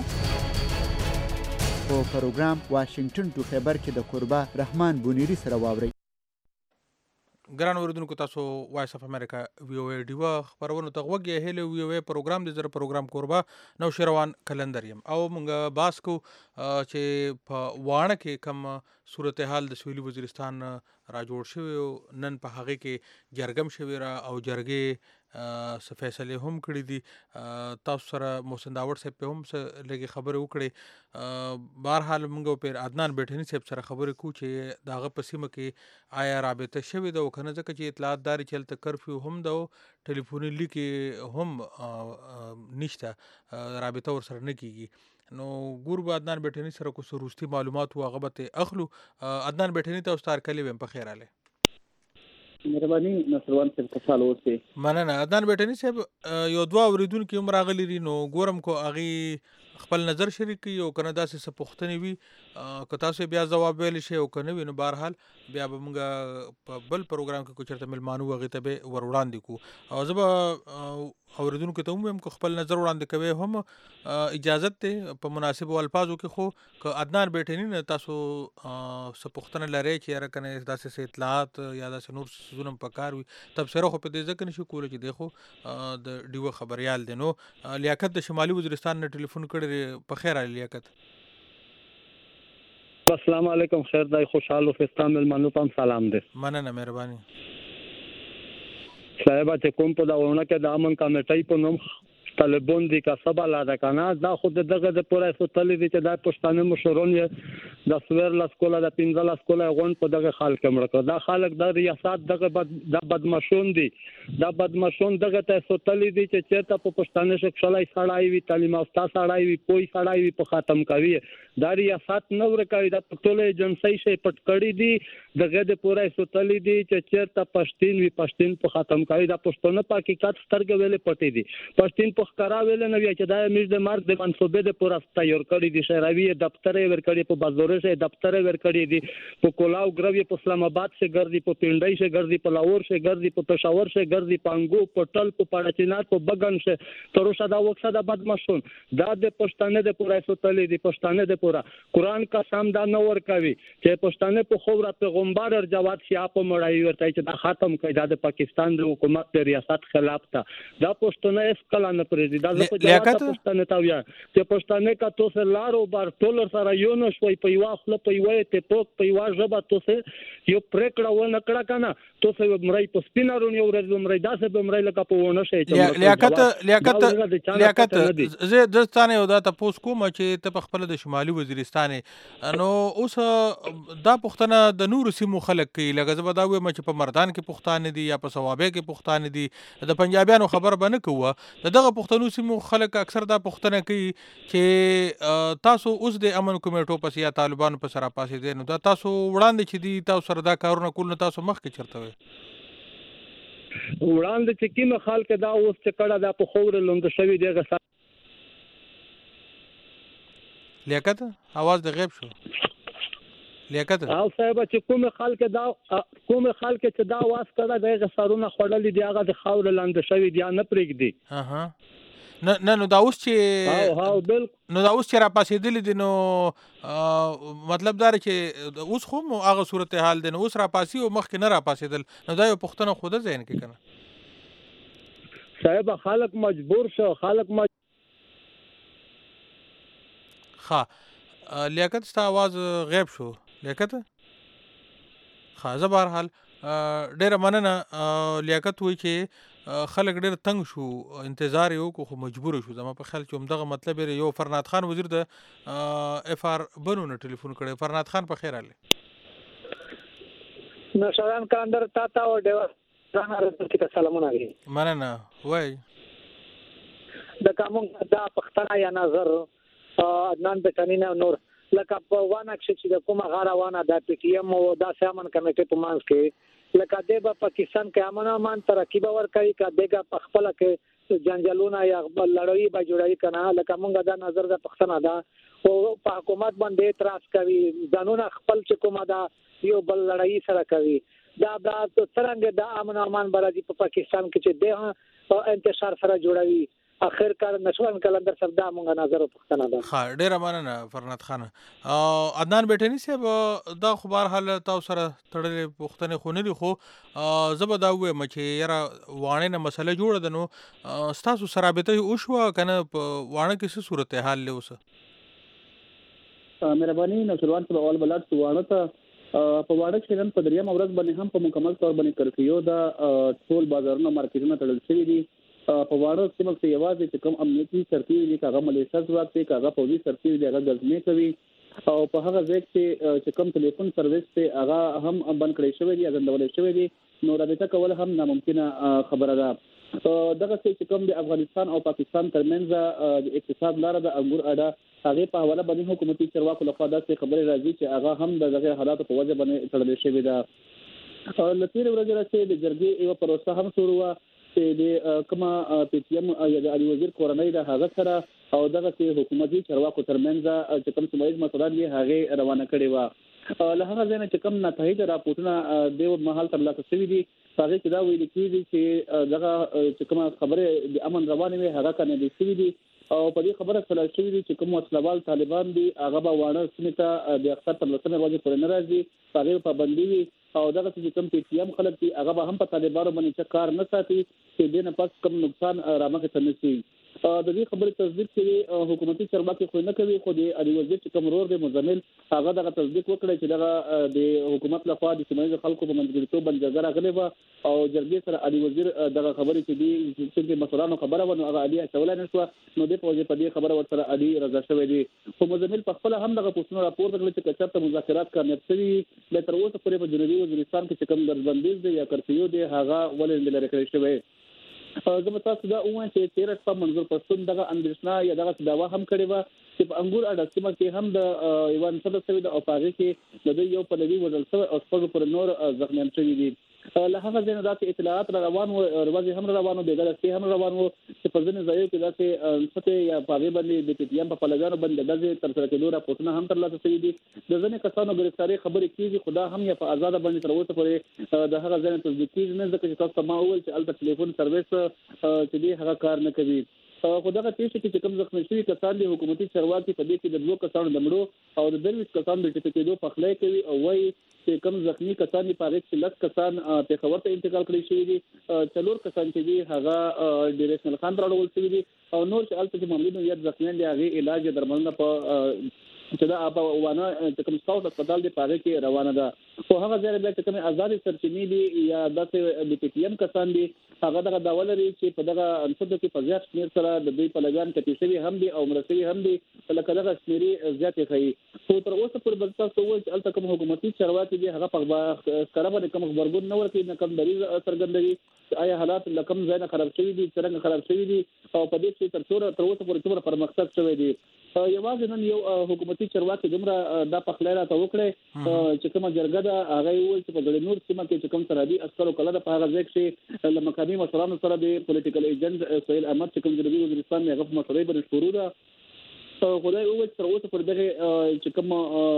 په پروګرام واشنگټن ټو خبر کې د قربا رحمان بونیری سره واوري ګران اوریدونکو تاسو وایس اف امریکا وی او ای ډیوا خبرونه ته وګورئ هله وی او ای پروګرام د زر پروګرام قربا نو شروان کلندر یم او موږ باس کو چې په وانه کې کم صورتحال د سویلي وزیرستان را جوړ شوی نن په هغه کې جرګم شوی را او جرګې څه فیصلې هم کړي دي. تاسو سره محسن داوړ صاحب په هم څه لږې خبرې وکړې. بهرحال موږ په عدنان بیټني صاحب سره خبرې کوو چې د هغه په سیمه کې آیا رابطه شوې ده او که نه، ځکه چې اطلاعات داري چې هلته کرفیو هم ده او ټلیفوني لیکې هم نشته، رابطه ورسره نه کېږي. نو ګور به عدنان بیټني سره کو څه وروستي معلومات و هغه به ترې اخلو. عدنان بیټني ته اوس هرکلی ویم، په خیر راغلی. مهرباني نصروان صاحب خوشحاله اوسئ. مننه. عدنان بیټني صاحب یو دوه اورېدونکي هم راغلي دي، نو ګورم کو هغې خپل نظر شریک کړي او که نه داسې څه پوښتنې وي که تاسو بیا ځواب ویلی شئ او که نه وي نو بهرحال بیا به موږ په بل پروګرام کې که چېرته میلمانه وو هغې ته به ور وړاندې کړو. او زه به اورېدونکو ته هم ویم که خپل نظر وړاندې کوئ هم اجازت دی په مناسبو الفاظو کې. خو که عدنان بیټني نه تاسو څه پوښتنه لرئ چې یاره که نه داسې څه اطلاعات یا داسې نور څیزونه هم پکار وي، تبصره خو په دې ځکه نشو کولی چې دی خو د ډیوه خبریال دی. نو لیاقت د شمالي وزیرستان نه ټلیفون کړی دی. په خیر راغلی لیاقت. السلام علیکم. خیر دی، خوشحال وفستان میلمانو ته هم سلام دی. مننه، مهرباني. صاحب چې کوم په داونه کې د امن کمیټې په نوم طالبون دي کا سبا لا ده کنه، دا خود دغه د پوره سوتلې دي چې دا پښتانه مشرون یې د سویر لاس کوله د پنځه لاس کوله غون په دغه حال کې مړ کړ. دا خلک د ریاست دغه بد د بدمشون دي، دا بدمشون دغه ته سوتلې دي چې چېرته په پښتانه شکلای سړای وي، تعلیم یافته سړای وي، پوي سړای وي په ختم کوي. دا ریاست نو ورکوي، دا ټول ایجنسی شي پټ کړی دي، دغه د پوره سوتلې دي چې چېرته پښتين وي پښتين په ختم کوي. دا پښتون په حقیقت سترګې ویلې پټې دي. پښتين په کرا ویل نه وی چې دا میز د مرګ د منصوبې د پوره تیار کړی دي. شهروي دفتر ور کړی، په بازار شه دفتر ور کړی دي، په کولاو ګروي په اسلام آباد شه ګرځي، په پنډای شه ګرځي، په لاهور شه ګرځي، په پېښور شه ګرځي، په انګو په ټل په پړچینات په بغن شه تروشه دا وخت دا بدمشون. دا د پښتانه د پوره سوتلې دي، پښتانه د پوره قران قسم دا نه ور کوي چې پښتانه په خوره پیغمبر جواد شاه په مړای ورته چې دا ختم کړي. دا د پاکستان د حکومت د ریاست خلاف ده. دا پښتانه اس کله نه پرېږدي. دا لیاقت پښتانه تا ویا چې پښتانه کا تو سره لارو بار ټول سره یو نو شوي په یو خپل په یو ته پوک په یو ژبه تو سه یو پریکړه و نه کړه کنه، تو سه مړی په سپینارون یو ورځ مړی داسې به مړی لکه په ونه شي. لیاقت لیاقت لیاقت زه د ستانه یو دا تاسو کوم چې ته په خپل د شمالي وزیرستان نو اوس دا پښتنه د نور سیمو خلک کوي، لکه زه به دا وایم چې په مردان کې پښتانه دي یا په ثوابه کې پښتانه دي، د پنجابیانو خبر به نه کوه. دغه پښتنو سیمو خلک اکثر دا پښتنه کوي چې تاسو اوس د امن کمیټو پس یا طالبانو په سره پاسې دي، نو دا تاسو وړاندې چې دي تاسو سره دا کارونه کول، نو تاسو مخکې چرته وي وړاندې چې کومه خلک دا اوس چې کړه دا په خوره لوند شوی دیغه. لیاقت आवाज د غیب شو. لیاقت او صاحب چې کوم خلک دا کوم خلک چې دا واس کړه دغه سرونه خړلې دی هغه د خاور لاندې شوی دی نه پرېږدي. ها ها نه نه نو دا اوس چې او ها بل نو دا اوس چې را پاسېدل دي، نو مطلب دا چې اوس خو هغه صورتحال دی، نو اوس را پاسي او مخکې نه را پاسېدل، نو دا یو پښتنه خوده ځین کې کنه صاحب خلک مجبور شو، خلک مج... ها لیاقت ستا आवाज غیب شو. لیاقت ها زه بهرحال ډیره مننه. لیاقت وایي چې خلک ډیر تنگ شو، انتظار یې وکړو خو مجبور شو. زما په خیال چې همدغه مطلب یو فرناد خان وزیر د اف آر بنو نه ټلیفون کړی. فرناد خان په خیر راغلی. نشران کاندر تا تا او ډیو ځان راځي سلامونه لري. مننه. وای د کوم دا پښتنه یا نظر عدنان بیټني نه نور لکه په وانه چې د کومه غاړه وانه د پی ټی ایم او د سیمن کمیټې په مانس کې لکه د پاکستان کې امن امان ترقی باور کوي کا دغه په خپل کې جنجالونه یا لړۍ به جوړای کنه. لکه مونږ دا نظر د پښتنه دا او په حکومت باندې اعتراض کوي، ځانونه خپل چې کومه دا یو بل لړۍ سره کوي. دا دا څنګه د امن امان برادي په پاکستان کې چې د انتشار سره جوړوي اخر کار نشوان کلندر سبدا مونږه نظر پښتنه ده. ها ډیره مننه فرناد خان. او عدنان بیټني صاحب دا خو بهرحال تاسو سره تړلې پښتنه خو نه دي، خو زه به دا وایم چې یاره وانه نه مسله جوړه ده، نو ستاسو سره رابطه وشوه کنه په وانه کې څه صورتحال له اوسه؟ مهرباني نصروان صاحب اول بلاد وانه ته په واړه کې نن په دریم ورځ باندې هم په مکمل تور باندې کرفیو دا ټول بازارونه مارکیټونه تړل شوي دي. په واړه سیمه کې یوازې چې کوم امنیتي سرتیري دي هغه ملیشه ځواک دی هغه پولیس سرتیري دی هغه غزنی کوي او په هغه ځای کې چې کوم ټلیفون سرویس ته هغه هم بند کړی شوی دی غندول شوی دی نو رابطه کول هم ناممکنه خبره ده. دغه چې کوم د افغانستان او پاکستان ترمنځ د اقتصاد لاره د انګور اډه هغه په حواله باندې حکومتي چارواکو لخوا داسې خبرې راځي چې هغه هم د دغه حالاتو په وجه باندې تړل شوی ده. لتیر ورځ راځي د جرګې یو پروسه هم شروع و چې د کومه پی ټی ایم یا د علي وزیر کورنۍ د هغه سره او دغه چې حکومتي چارواکو ترمنځ چې کوم سمایز مسله دی هغه روانه کړې و. له هغه ځای نه چې کوم نتایج راپورټونه د محل ترلاسه شوي دي هغه چې دا ویل کېږي چې دغه چې کومه خبره د امن روانه وي هغه کنه دي شوي دي او په دې خبره سره شوي دي چې کوم وسلوال طالبان دي هغه به واړه سیمه ته د اختر تر لسمه ورځې پورې نه راځي هغه پابندي وي او دغه چې کوم پی ټی ایم خلک دي هغه به هم په طالبانو باندې کار نه ساتي چې دې نه پس کوم نقصان رامخې ته نشي. د دې خبرې تصدیق کړي حکومتي چارواکي خو نه کوي خو د علي وزیر چې کوم رور د مزمل هغه دغه تصدیق وکړي چې دغه د حکومت لخوا د سیمایي خلکو په منځګړیتوب باندې جګړه راغلې و او جرګې سره علي وزیر دغه خبرې چې دي چې مسولانو خبره ونه هغه علي اچولای نشو نو د په دې په دې خبره ورسره علي رضا شوی دی. خو مزمل په خپل هم دغه پوښتنه راپور کړل چې کچته مذاکرات کامیاب شوي د تر اوسه پورې په جنوبي وزیرستان کې کوم دربندیز دی یا کرفیو دی هغه ولې لري کړی شوی. زه تاسو دا وایم چې تیر په منظور پښتون دغه اندیشنه یا دغه داوا هم کړی و چې په انګور اډه سیمه کې هم د ایوان سره سوي د اوپاغي کې د یو په لوي وډل سره او خپل پر نور زخمیان شوي دي. له هغه ځای نه داسې اطلاعات را روان وو ورځې هم روانو دی دغه هم روان وو چې په ځینې ځایو کې داسې څه یا پاغي باندې د پی ټی ایم په پلګانو باندې دغه تر سره کېدو راپورټونه هم ترلاسه شوي دي. د ځینې کسانو ګرفتاری خبرې کیږي خدا هم یا په آزاد باندې تر اوسه پورې د هغه ځای نه تصدیق کیږي نه ځکه چې تاسو ما وویل چې البته ټلیفون سرویس چې دی هغه کار نه کوي. خو دغه پیښه کې کوم زخمی شوي کسان دي حکومتي چارواکي په دې کې د دوه کسانو د مړو او د درویش کسانو د ټیټه کېدو پخلی کوي او وایي چې کوم زخمی کسان دي په هغه کې لس کسان پېښور ته انتقال کړي شوي دي څلور کسان چې دي هغه د ریشنل خان راوړل شوي دي او نور چې البته چې معمولی نوعیت زخمیان دي هغه علاج درملنه په چې دا په وانه چې کوم سکاوټ هسپتال دی پاره کې روانه ده. خو هغه ځای به چې کوم آزاد سرچینې دي یا داسې د پی ټی ایم کسان دي هغه دغه داوا لري چې په دغه انصد کې په زیات شمیر سره د دوی په لګان کې شوي هم دي او مرسوي هم دي لکه دغه شمیري زیاتې ښیي. خو تر اوسه پورې بل تاسو وایي چې الته کوم حکومتي چارواکي دي هغه په کاره باندې کوم خبرګون نه ورکوي نه کوم دلیل څرګندوي آیا حالات لکم ځای نه خراب شوي دي څنګه خراب شوي دي او په دې کې تر څوره تر اوسه پورې څومره پرمختګ شوی دی. یوازې نن یو حکومتي چارواکي دومره دا پخلی راته وکړی چې کومه جرګه ده هغه یې وویل چې په ګړې نور سیمه کې چې کوم سرحدي عسکرو کله ده په هغه ځای کې له مقامي مشرانو سره د پولیټیکل ایجنټ سهیل احمد چې کوم جنوبي وزیرستان هغه په مشورې باندې شروع ده. خدای وویل تر اوسه پر دغه چې کوم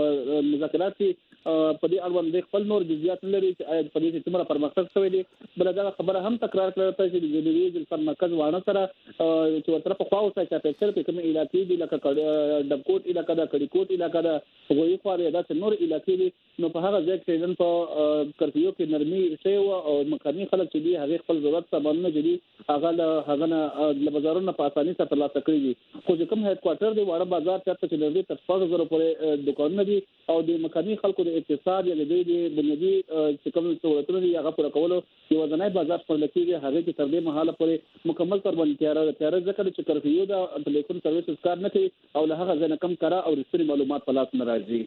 مذاکرات په دې اړوند د خپل نور جزئیات لري چې آیا په دې کې څومره پرمختګ شوی دی. بل دا خبره هم تکرار کړه چې د جنوبي وزیرستان مرکز وانه سره چې ورته په خواو سره چې په سر په کوم علاقې دي لکه ډبکوټ علاقې ده کډیکوټ علاقې ده غوي خو دا نور علاقې دي نو په هغه ځای کې نن په کرفیو کې نرمي شوی او مقامي خلک چې دي هغه خپل ضرورت سامانونه دي هغه له هغه نه د بازارونو په اسانۍ سره ترلاسه کړي دي. خو چې کوم هډ کوارټر دی واړه بازار چاته چې لري تر څو زره پورې دکانونه دي او د مقامي خلکو د اقتصاد یا د دې بنیادي چې کوم ضرورتونه دي هغه پوره کولو یو ځنای بازار پر لکېږي هغه کې تر دې مهاله پورې مکمل تر باندې تیار تیار ځکه چې کرفیو دا ټلیفون سرویس کار نه کوي او له هغه ځنه کم کرا او رسمي معلومات په لاس نه راځي.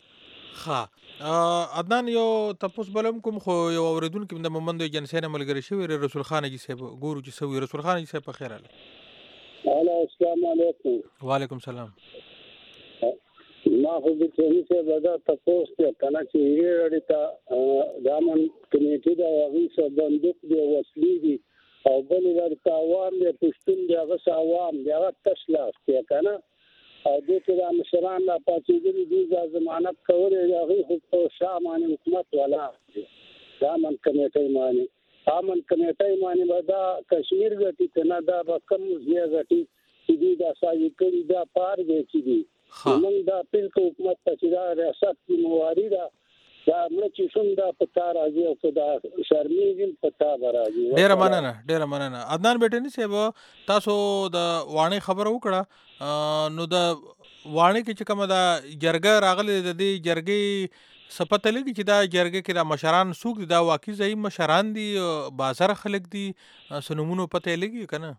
ها عدنان یو تاسو بلم کوم خو یو اوریدونکو د مومند جنسین ملګری شوی رسول خان جی صاحب ګورو چې سوي رسول خان جی صاحب په خیر اله. السلام علیکم. وعلیکم السلام. ما خو د ټولنې څخه دا تاسو ته کنه چې یې اړیته دامن کمیټې دا هغه څه بندوق دی وسلې دي او بل ورته عوام دي پښتون دی هغه عوام دی هغه تشلاس دی کنه او د دې د مشران لا پاتېږي د ضمانت کولې هغه خو شامل حکومت ولا دامن کمیټې معنی دامن کمیټې معنی دا کشمیر غټي کنه دا کم زیات غټي چې دا سایه کړي دا پار دی چې موږ دا پل حکومت ته چې دا ریاست کی مواري دا دا موږ چې شوم دا پتا راځي او دا شرمېږم پتا راځي. ډېر مننه ډېر مننه عدنان بیٹنی صاحب تاسو د وانه خبر وکړه نو د وانه کې چې کومه دا جرګه راغله د دې جرګې سپته لګي چې دا جرګه کې دا مشران څوک دي، دا واقعي ځای مشران دي، بازار خلک دي، سنمونو پته لګي کنه؟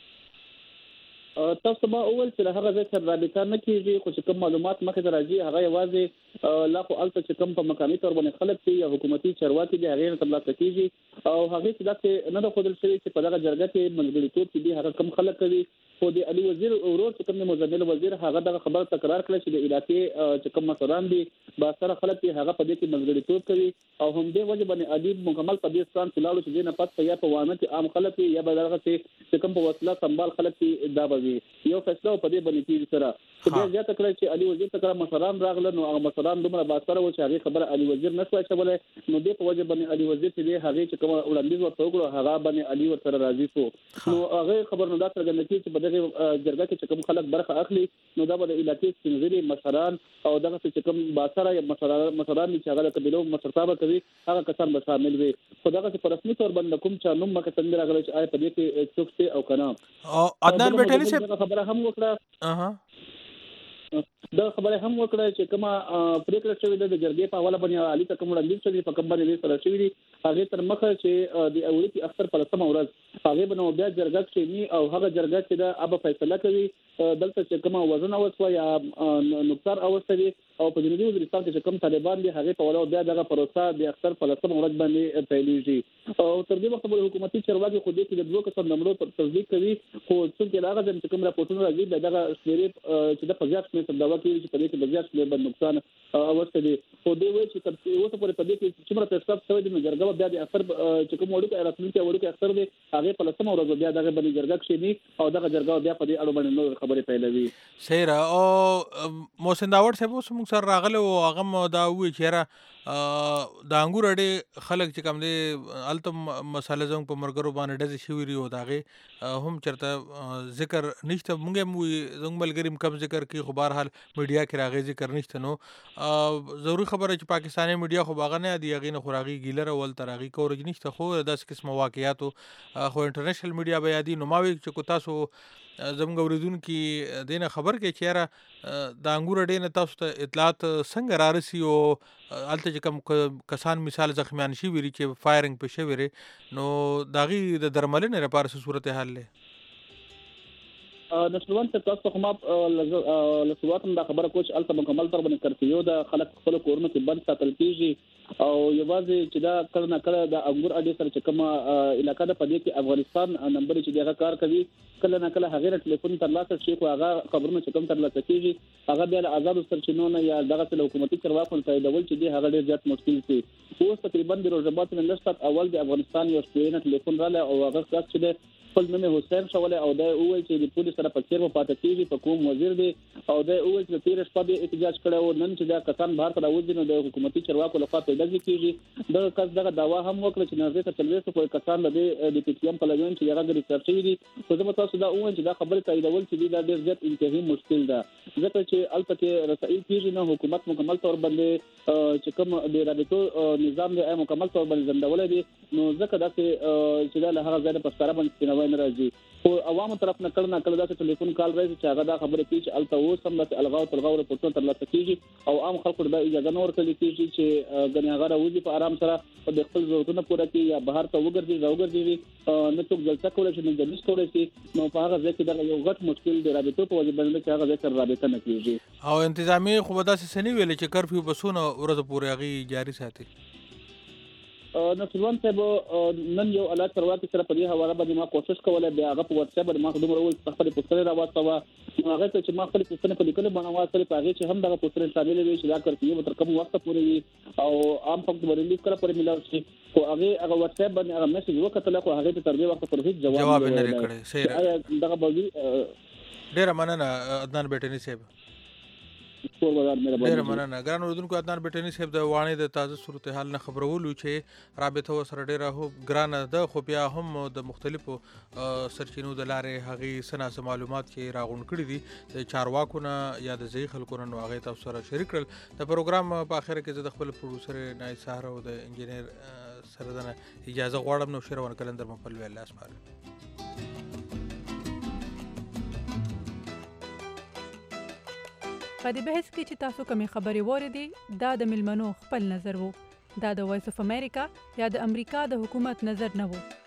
تاسو ما اول چې هغه ځای سره رابطه نه کیږي، خو چې کوم معلومات مخې ته راځي هغه یوازې لا خو الته چې کوم په مقامي تور باندې خلک دي یا حکومتي چارواکي دي هغه ترلاسه کیږي او هغه چې داسې نه د خودل شوی چې په دغه جرګه کې منځګړیتوب دي هغه کم خلک کوي. خو د علي وزیر ورور چې کوم مزمل وزیر هغه دغه خبر تکرار کړ چې د علاقې چې کوم مسران دي با سره خلک دي هغه په دې کې منځګړیتوب کوي او هم دې وجه باندې علي مکمل په دې ستان تلاړو چې نه پات یا په وانه کې عام خلک یا به دغه چې کوم په وسله سنبال خلک دي دا به یو فیصله په دې باندې کیږي سره چې دې زیاته کړی چې علي وزیر تکرار مسران راغله نو هغه مسران دومره با سره و چې هغه خبره علي وزیر نه شوی چولای نو دې په وجه باندې علي وزیر چې هغه چې کوم وړاندیز ورته وکړو هغه باندې علي ورته راضي شو نو هغه خبر نه دا څرګنده کیږي چې په دغه جرګه کې کوم خلک برخه اخلي نو دا به د علاقې سپینځري مشران او دغه چې کوم باسره یا مشران مشران چې هغه قبيلو مشرتابه کوي هغه کسان به شامل وي. خو دغه په رسمي تور باندې کوم چې نوم مکه څنګه راغلی چې آی په دې کې څوک ته او کنه او عدنان بیٹلی سے خبره هم وکړه اها دا خبره هم وکړه چې کومه پریکړه شوې ده د جرګې په حواله باندې علي ته کوم وړاندیز شوی په کوم باندې سره شوی دي هغه تر مخه چې د اولي کې اختر په لسمه ورځ هغه بنو بیا جرګه کې ني او هغه جرګه چې دا اب فیصله کوي دلته چې کومه وزن اوسو یا نقصان اوسوي او په جنوبي وزیرستان کې کوم طالبان دي هغه په ولاو بیا دغه پروسه د اختر په لسمه ورځ باندې پیلېږي او تر دې وخت پورې حکومتي چارواکي خو دې کې د دوه کسان نمبر پر تصدیق کوي خو څنګه هغه د کوم راپورټونو راځي دغه شمیرې چې د فزیات شمیر دعوا کوي چې په دې کې د زیات شمیر باندې نقصان اوسوي خو دې وایي چې تر اوسه پورې په دې کې څومره تحقیق شوی دی جرګه بیا د اختر چې کوم وړو کې راتلونکي وړو کې اختر دی هغه په لسمه ورځ بیا دغه باندې جرګه کې او دغه جرګه بیا په دې اړه باندې نور خبرې پیلوي. سیرا او محسن داوړ صاحب اوس موږ سره راغله او هغه دا وی چې را د انګور اړې خلک چې کوم دي الته مساله زنګ په مرګرو باندې ډزې شوی ری او داغه هم چرته ذکر نشته مونږه مو زنګ ملګریم کم ذکر کی خو بهر حال میډیا کې راغی ذکر نشته نو ضروري خبره چې پاکستاني میډیا خو باغ نه دی غینه خوراغي ګیلره ول ترغي کورج نشته خو داس قسم واقعیاتو خو انټرنیشنل میډیا به یادي نو ماوي چې کو تاسو زموږ اوریدون کې دینه خبر کې چیرې د انګور ډینه تاسو ته اطلاعات څنګه را رسي او الته چې کوم کسان مثال زخمیان شي ویری چې فایرنګ په شوی ری نو داغي د درملنې لپاره صورتحال له نشروان ته تاسو کومه لسوات دا خبره کوچ الته مکمل تر باندې کرفیو د خلک خپل کورونو کې بند ساتل کیږي او یوازې چې دا کله نه کله د انګور اډې سره چې کومه علاقہ د پدې کې افغانستان نمبر چې دغه کار کوي کله نه کله هغه ټلیفون تر لاسه شي خو هغه خبرونه چې کوم تر لاسه کیږي هغه بیا آزاد سرچینو نه یا دغه حکومتي چارواکو ته د ول چې دی هغه ډیر زیات مشکل شي اوس تقریبا د روزبات من لسات اول د افغانستان یو شپږ ټلیفون رااله او هغه څه چې خپل نوم حسین شوله او د اول چې د پولیس سره په چیر په پاتې کیږي په کوم وزیر دی او د اول چې تیر شپه به احتجاج کړو نن چې دا کسان بهر ته راوځي نو د حکومتي چارواکو لخوا پیدا کیږي د کس دغه داوا هم وکړه چې نږدې ته تلويسو په کسان د د پی ټی ایم په لګون چې هغه د ریسرچ دي خو زه تاسو دا وایم چې دا خبره تاییدول چې دا ډېر زیات انتهایی مشکل ده ځکه چې البته کې رسایي کیږي نو حکومت مکمل تور باندې چې کوم د رابطو نظام دی مکمل تور باندې زندول دي نو ځکه دا چې دا له هغه ځای په ستاره باندې نه وای نه راځي او عوامو طرف نه کړه نه کړه دا ټلیفون کال راځي چې هغه دا خبره کوي چې الته و سم د الغاو تلغاو رپورټونه تر لاسه کیږي او عام خلکو د اجازه نور کړي کیږي چې غنی هغه راوځي په آرام سره د خپل ضرورتونو پوره کوي یا بهر ته وګرځي راوګرځي نه څوک جلسه کولی شي نه جلسه کولی شي نو په هغه ځای کې دا یو غټ مشکل دی رابطو په وجه باندې چې هغه ځای سره رابطه نه کیږي او انتظامی خو به داسې سني ویل چې کرفیو بسونه ورځ پورې هغه جاری ساتي نصرون صاحب نن یو اعلی چارواکي سره په دې حواله باندې ما کوشش کوله بیا هغه په واتس اپ باندې ما خدوم راول خپل پوسټر راوستو هغه چې ما خپل پوسټر په لیکلو باندې واسطه په هغه چې هم دغه پوسټر شامل وي چې دا کوي تر کوم وخت پورې وي او عام خلک باندې لیک کړه پرې ملاو شي خو هغه هغه واتس اپ باندې هغه میسج وکړه خو هغه ته تر دې وخت پورې هیڅ جواب نه لري صحیح دغه بوزي ډیر مننه عدنان بیٹنی صاحب ډیر مننه ګران اوردونکو عدنان بیٹنی صاحب د وانه د تازه صورتحال نه خبرولو چې رابطه سره ډیره هو ګران ده خو بیا هم د مختلفو سرچینو د لارې هغه سناسه معلومات چې راغون کړي دي د چارواکو نه یا د ځای خلکو نه هغه تاسو سره شریک کړل د پروګرام په اخر کې د خپل پروډوسر نای سهار او د انجینیر سره د اجازه غواړم نو شروع کلندر مپل ویل اسپاره په دې بحث کې چې تاسو کومې خبرې واورېدې دا د ملمنو خپل نظر وو. دا د وایس اف امریکا یا د امریکا د حکومت نظر نه وو.